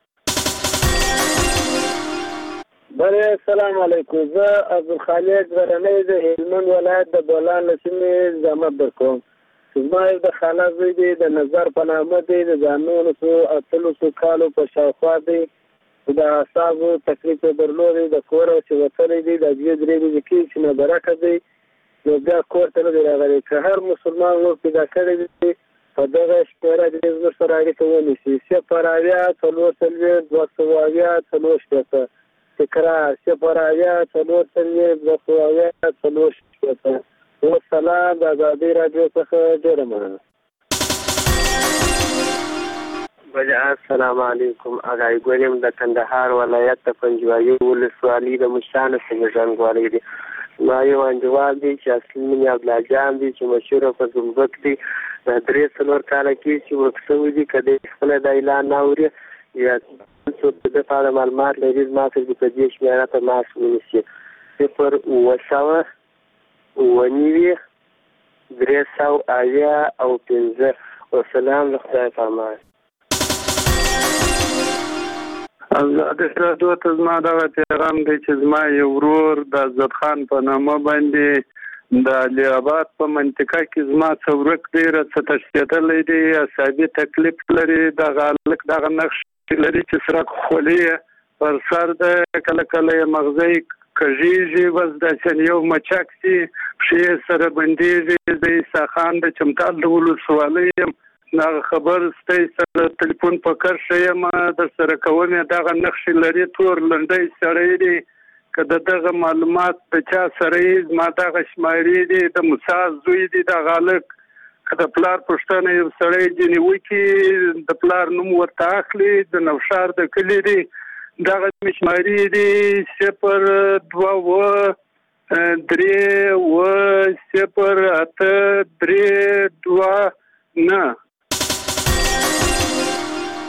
بله السلام علیکم. زه عبدالخالق غرنی د هلمند ولایت د بولان له سیمې زحمت درکوم. زما یو د خاله زوی دی د نظر په نامه دی د ځانونو څو اتلسو کالو په شاوخوا دی د اعصابو تکلیف یې درلودی د کوره چې وتلی دی د دوې درې ورځې کېږي چې نابرکه دی نو بیا کور ته نه دی راغلی. که هر مسلمان ور پیدا کړی دی په دغه شمېره دې زموږ سره اړیکه ونیسي. صفر اویا څلور څلوېښت دوه سوه اویا څلور شپېته. تکرار صفر اویا څلور څلوېښت دوه سوه اویا څلور شپېته. والسلام. د ازادي راډیو څخه ډېره مننه. بله السلام علیکم. اغای ګل یم د کندهار ولایت د پنجوایي ولسوالي د مشرانو څخه ژوندوالی دی. ما یو انډیوال دی چې اصلي نوم یې عبدالله جان دی چې مشهوره په زمبک دی د درې څلور کاله کې چې ورک شوی دی که دی خپله د اعلان نه اوري یا څوک د ده په اړه معلومات لري زما سره دې په دې شمېره تماس ونیسي. صفر اووه سوه اووه نوي درې سوه اویا او پنځه. والسلام له خدای په امان. ازادي راډیو ته زما دغه پیغام دی چې زما یو ورور د عزت خان په نامه باندې د علي آباد په منطقه کې زما څه ورک دی راڅه تښتېدلی دی اعصابي تکلیف لري دغه هلک دغه نقش لري چې سرک خولي پر سر ده کله کله یې مغزی کږېږي بس داسې یو مچک سي پښې سره بندېږي. د عیسی خان د چمتال د ولسوالۍ یم دغه خبر ستی سره تلیفون په کرښه یم در سره کوم یې دغه نقشې لري تور لنډی سړی دی که د دغه معلومات د چا سره یې زما دغه شمارې دي د موسی زوی دی دغه هلک که د پلار پوښتنه یو سړی ځینې وکړي د پلار نوم ورته اخلي د نوشار د کلي دی دغه مې شمارې دي صفر دوه اووه درې اووه صفر اته درې دوه نه.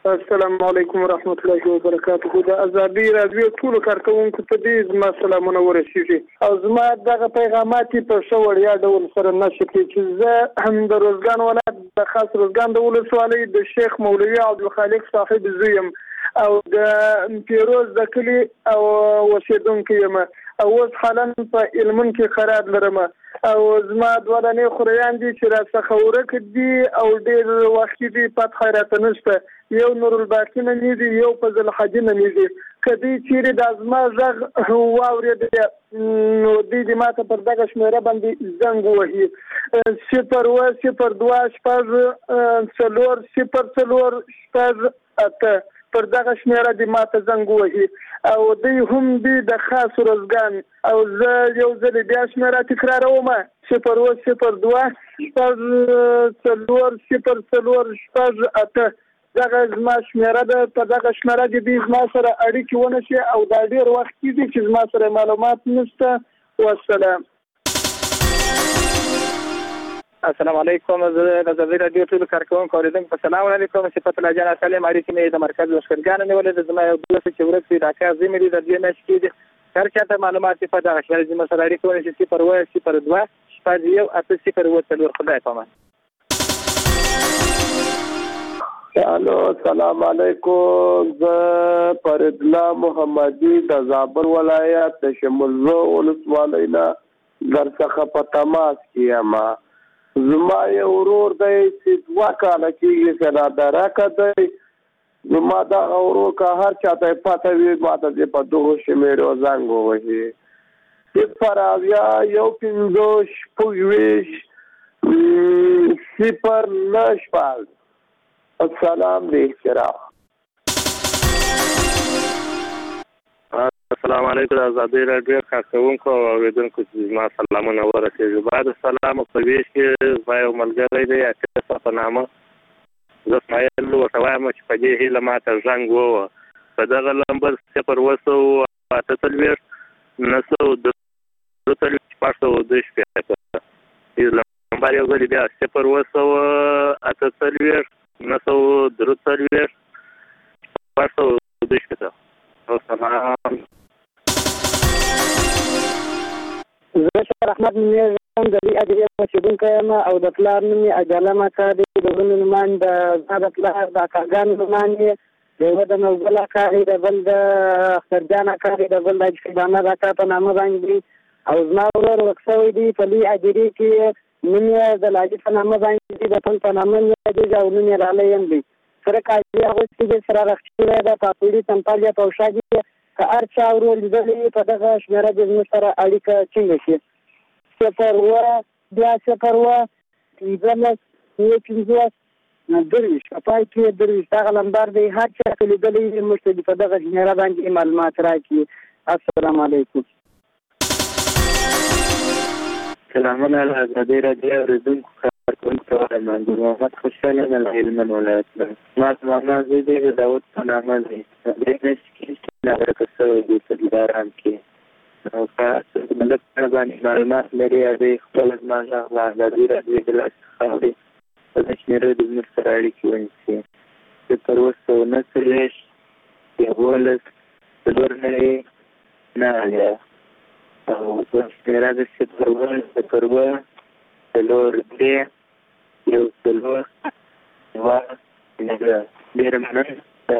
السلام علیکم ورحمت الله وبرکاته. د ازادي رادیو ټول کارکونکو ته دې زما سلامونه ورسیږي او زما دغه پیغامات په څو وړیا ډول سره نشي چې زه هم د روزګان ولایت د خاص روزګان د ولسوالۍ د شیخ مولوي عبدالخالق صاحب زویم او د پیروز د کلی او وسیدونکو یم او اوس حالا په علمون کې قرار لرم او زما دولانې خوریان دي چې راڅخه ورک دي او ډېر وخت دي پات خیرات نشته. یو نور الباقی نه دي یو فضل حاجی نه دي. کدی چیرې د ازما زغ واورید نو د دې ماته پر دغه شمیره باندې زنګ وهي صفر و صفر دوه شپږ څلور صفر څلور شپږ اته پر دغه شمیره د ماته زنګ وهي او دوی هم دي د خاص روزګان او زه یو ځل بیا شمیره تکراروم صفر و صفر دوه شپږ څلور صفر څلور شپږ اته دغه زما شمیره ده. په دغه شمیره کې دې زما سره اړیکې ونه شي او دا ډېر وخت کېږي چې زما سره معلومات نشته. والسلام. السلام علیکم. زه د ازادي رادیو ټول کارکونکو اوریدونکو په سلام علیکم. صفت الله جان سلام اړیکې مې د مرکز لښکرګان نیولې د زما یو دوست چې ورک شي دا کار زمې دي د دې نش کې هر چاته معلومات په دغه شمیره زما سره اړیکې ونه شي صفر و صفر دوه شپږ یو اته صفر و څلور. خدای پامان. الو السلام علیکم. زه فرید محمدی د زابل ولایت د شمولزو ولسوالۍ نه درڅخه په تماس کې یم. زما یو ورور دی چې دوه کاله کېږي چې رادرکه دی. زما دغه ورور که هر چاته پته وي ماته دې په دغو شمیرو زنګ ووهي. صفر اویا یو پنځوس شپږ ویشت صفر نه شپږ. السلام علیکم. السلام علیکم. ازادي رادیو کارکونکو او اوریدونکو ته زما سلامونه ورسېږي. بعد سلام په ویش کې زما یو ملګری دی اتیسا په نامه. زه اسماعیل ورته وایم چې په دې هیله ماته زنګ ووهه په دغه نمبر صفر اوه سوه اته څلوېښت نهه سوه دوه څلوېښت شپږ سوه دوه شپېته نمبر یو ځل بیا صفر اوه سوه اته څلوېښت نهه سوه درې څلوېښت شپږ سوه دوه شپېته. سلام. زه شهر احمد نومیږم د دې ادارې اوسېدونکی یم او د پلار نوم یې اجاله اکا دی. د ورونو نومان د زما د پلار د اکاګانو نومان یې د یوه د نوګل اکا دی د بل د اخترجان اکا دی د بل د حاجي احمد اکا په نامه باندې دی او زما ورور ورک شوی دی په دې ادارې کې. نوم یې د لاجي په نامه باندې دی د ټول په نامه یې یادېږي او نوم یې رالی یم دی. سره کاجي اغوستې دی سره رخچولی ده پاپوړي تمپل یا پوشا دي که هر چا ورور لیدلی په دغه شمېره د زموږ سره اړیکه ټینګه شي. صفر اوه بیا صفر اوه پنځلس اوه پنځوس درویشت په پای کې درویشت دغه نمبر دی. هر چا که لیدلی وي موږ ته په دغه شمېره باندې معلومات راکړي. السلام علیکم. سلامونه له ازادي رادیو اوریدونکو کارکونکو ته وایم. محمد خوشحال یم له هلمند ولایت نه. زما زمانه زوی دی د داود په نامه دی. په درې میاشتې کې ناغرقه شوی دی په دلارام کې او که څوک د ملک په اړه باندې معلومات لري هغوی خپله زما غږ له ازادي رادیو د لاسه څخه اوري په دې شمېره د زموږ سره اړیکې ونیسي. صفر اوه سوه نهه څلوېښت یوولس څلور نوي نهه اتیا او شمېره د صفر اوه صفر اوه څلور درې یو څلور دوه نهه. ډېره مننه.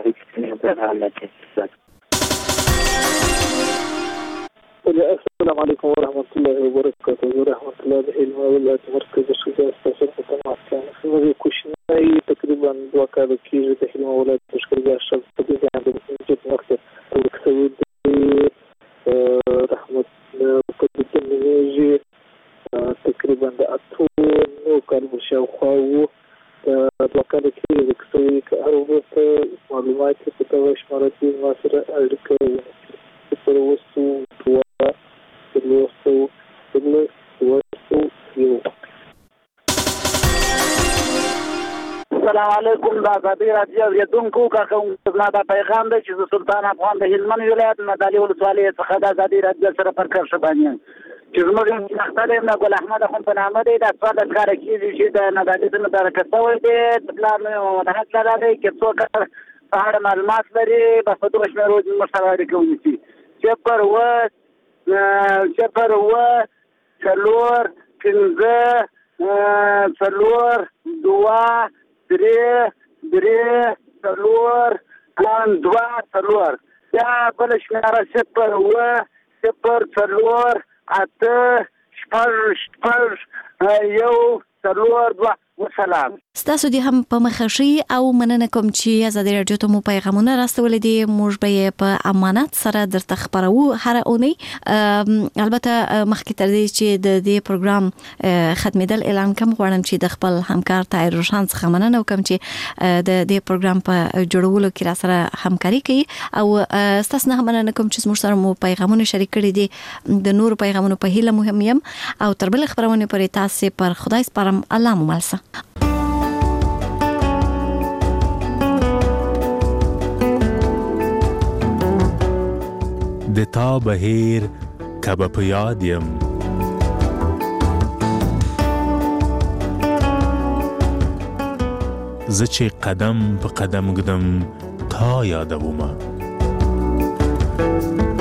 السلام علیکم ورحمت الله وبرکاته. ورحمت الله د علم ولایت مرکز شجاع ستاسو په تماس کې یم. زه کوشنۍ تقریبا دوه کاله کېږي د علم ولایت لښکرګاه شل په دې باندې د مسجد مخته ورک شوی دی. رحمت الله په دې نومیږي تقریبا د اتو نهو کالو شاوخوا وو. دوه کاله کېږي ورک شوی. که هر ورته معلومات یې په دغه شمېره کې زما سره اړیکه ونیسي. صفر اوه سوه دوه څلور سوه څلور دوه سوه یو. السلام علیکم. د ازادي رادیو اوریدونکو کارکونکو زما دا پیغام دی چې زه سلطان افغان د هلمند ولایت نادعلي ولسوالۍ څخه د ازادي رادیو سره پر کرښه باندې یم چې زموږ یو شناخته دی د ګل احمد اخوند په نامه دی. دا څوارلس کاله کېږي چې د نادعلي څخه متارکه شوی دی. د پلار نوم یې محمد حق لالا دی. که څوک په اړه معلومات لري بس په دغه شمېرو موږ سره اړیکه ونیسي. صفر اوه صفر اوه څلور پنځه څلور دوه درې درې څلور دوه څلور. بیا بله شمېره صفر اوه صفر څلور اته شپږ شپږ یو څلور دوه. وسلام. ستاسو دې هم په مخه شي او مننه کوم چې ازادي راډیو ته مو پیغامونه راستولې دي. موږ به یې په امانت سره درته خبرو هر اونۍ. البته مخکې تر دې چې د دې پروګرام ختمېدل اعلان کوم غواړم چې د خپل همکار طاهر روشان څخه مننه وکم چې د دې پروګرام په جوړولو کې را سره همکاري کوي او ستاسو نه مننه کوم چې موږ سره مو پیغامونه شریک کړي دي. د نور پیغامونو په هیله مهم یم او تر بل خبرونه پرې تاسو پر خدای سپارم. الله مو ملسه. د تا بهیر کب په یاد یم زه چې قدم په قدم ګدم تا یادومه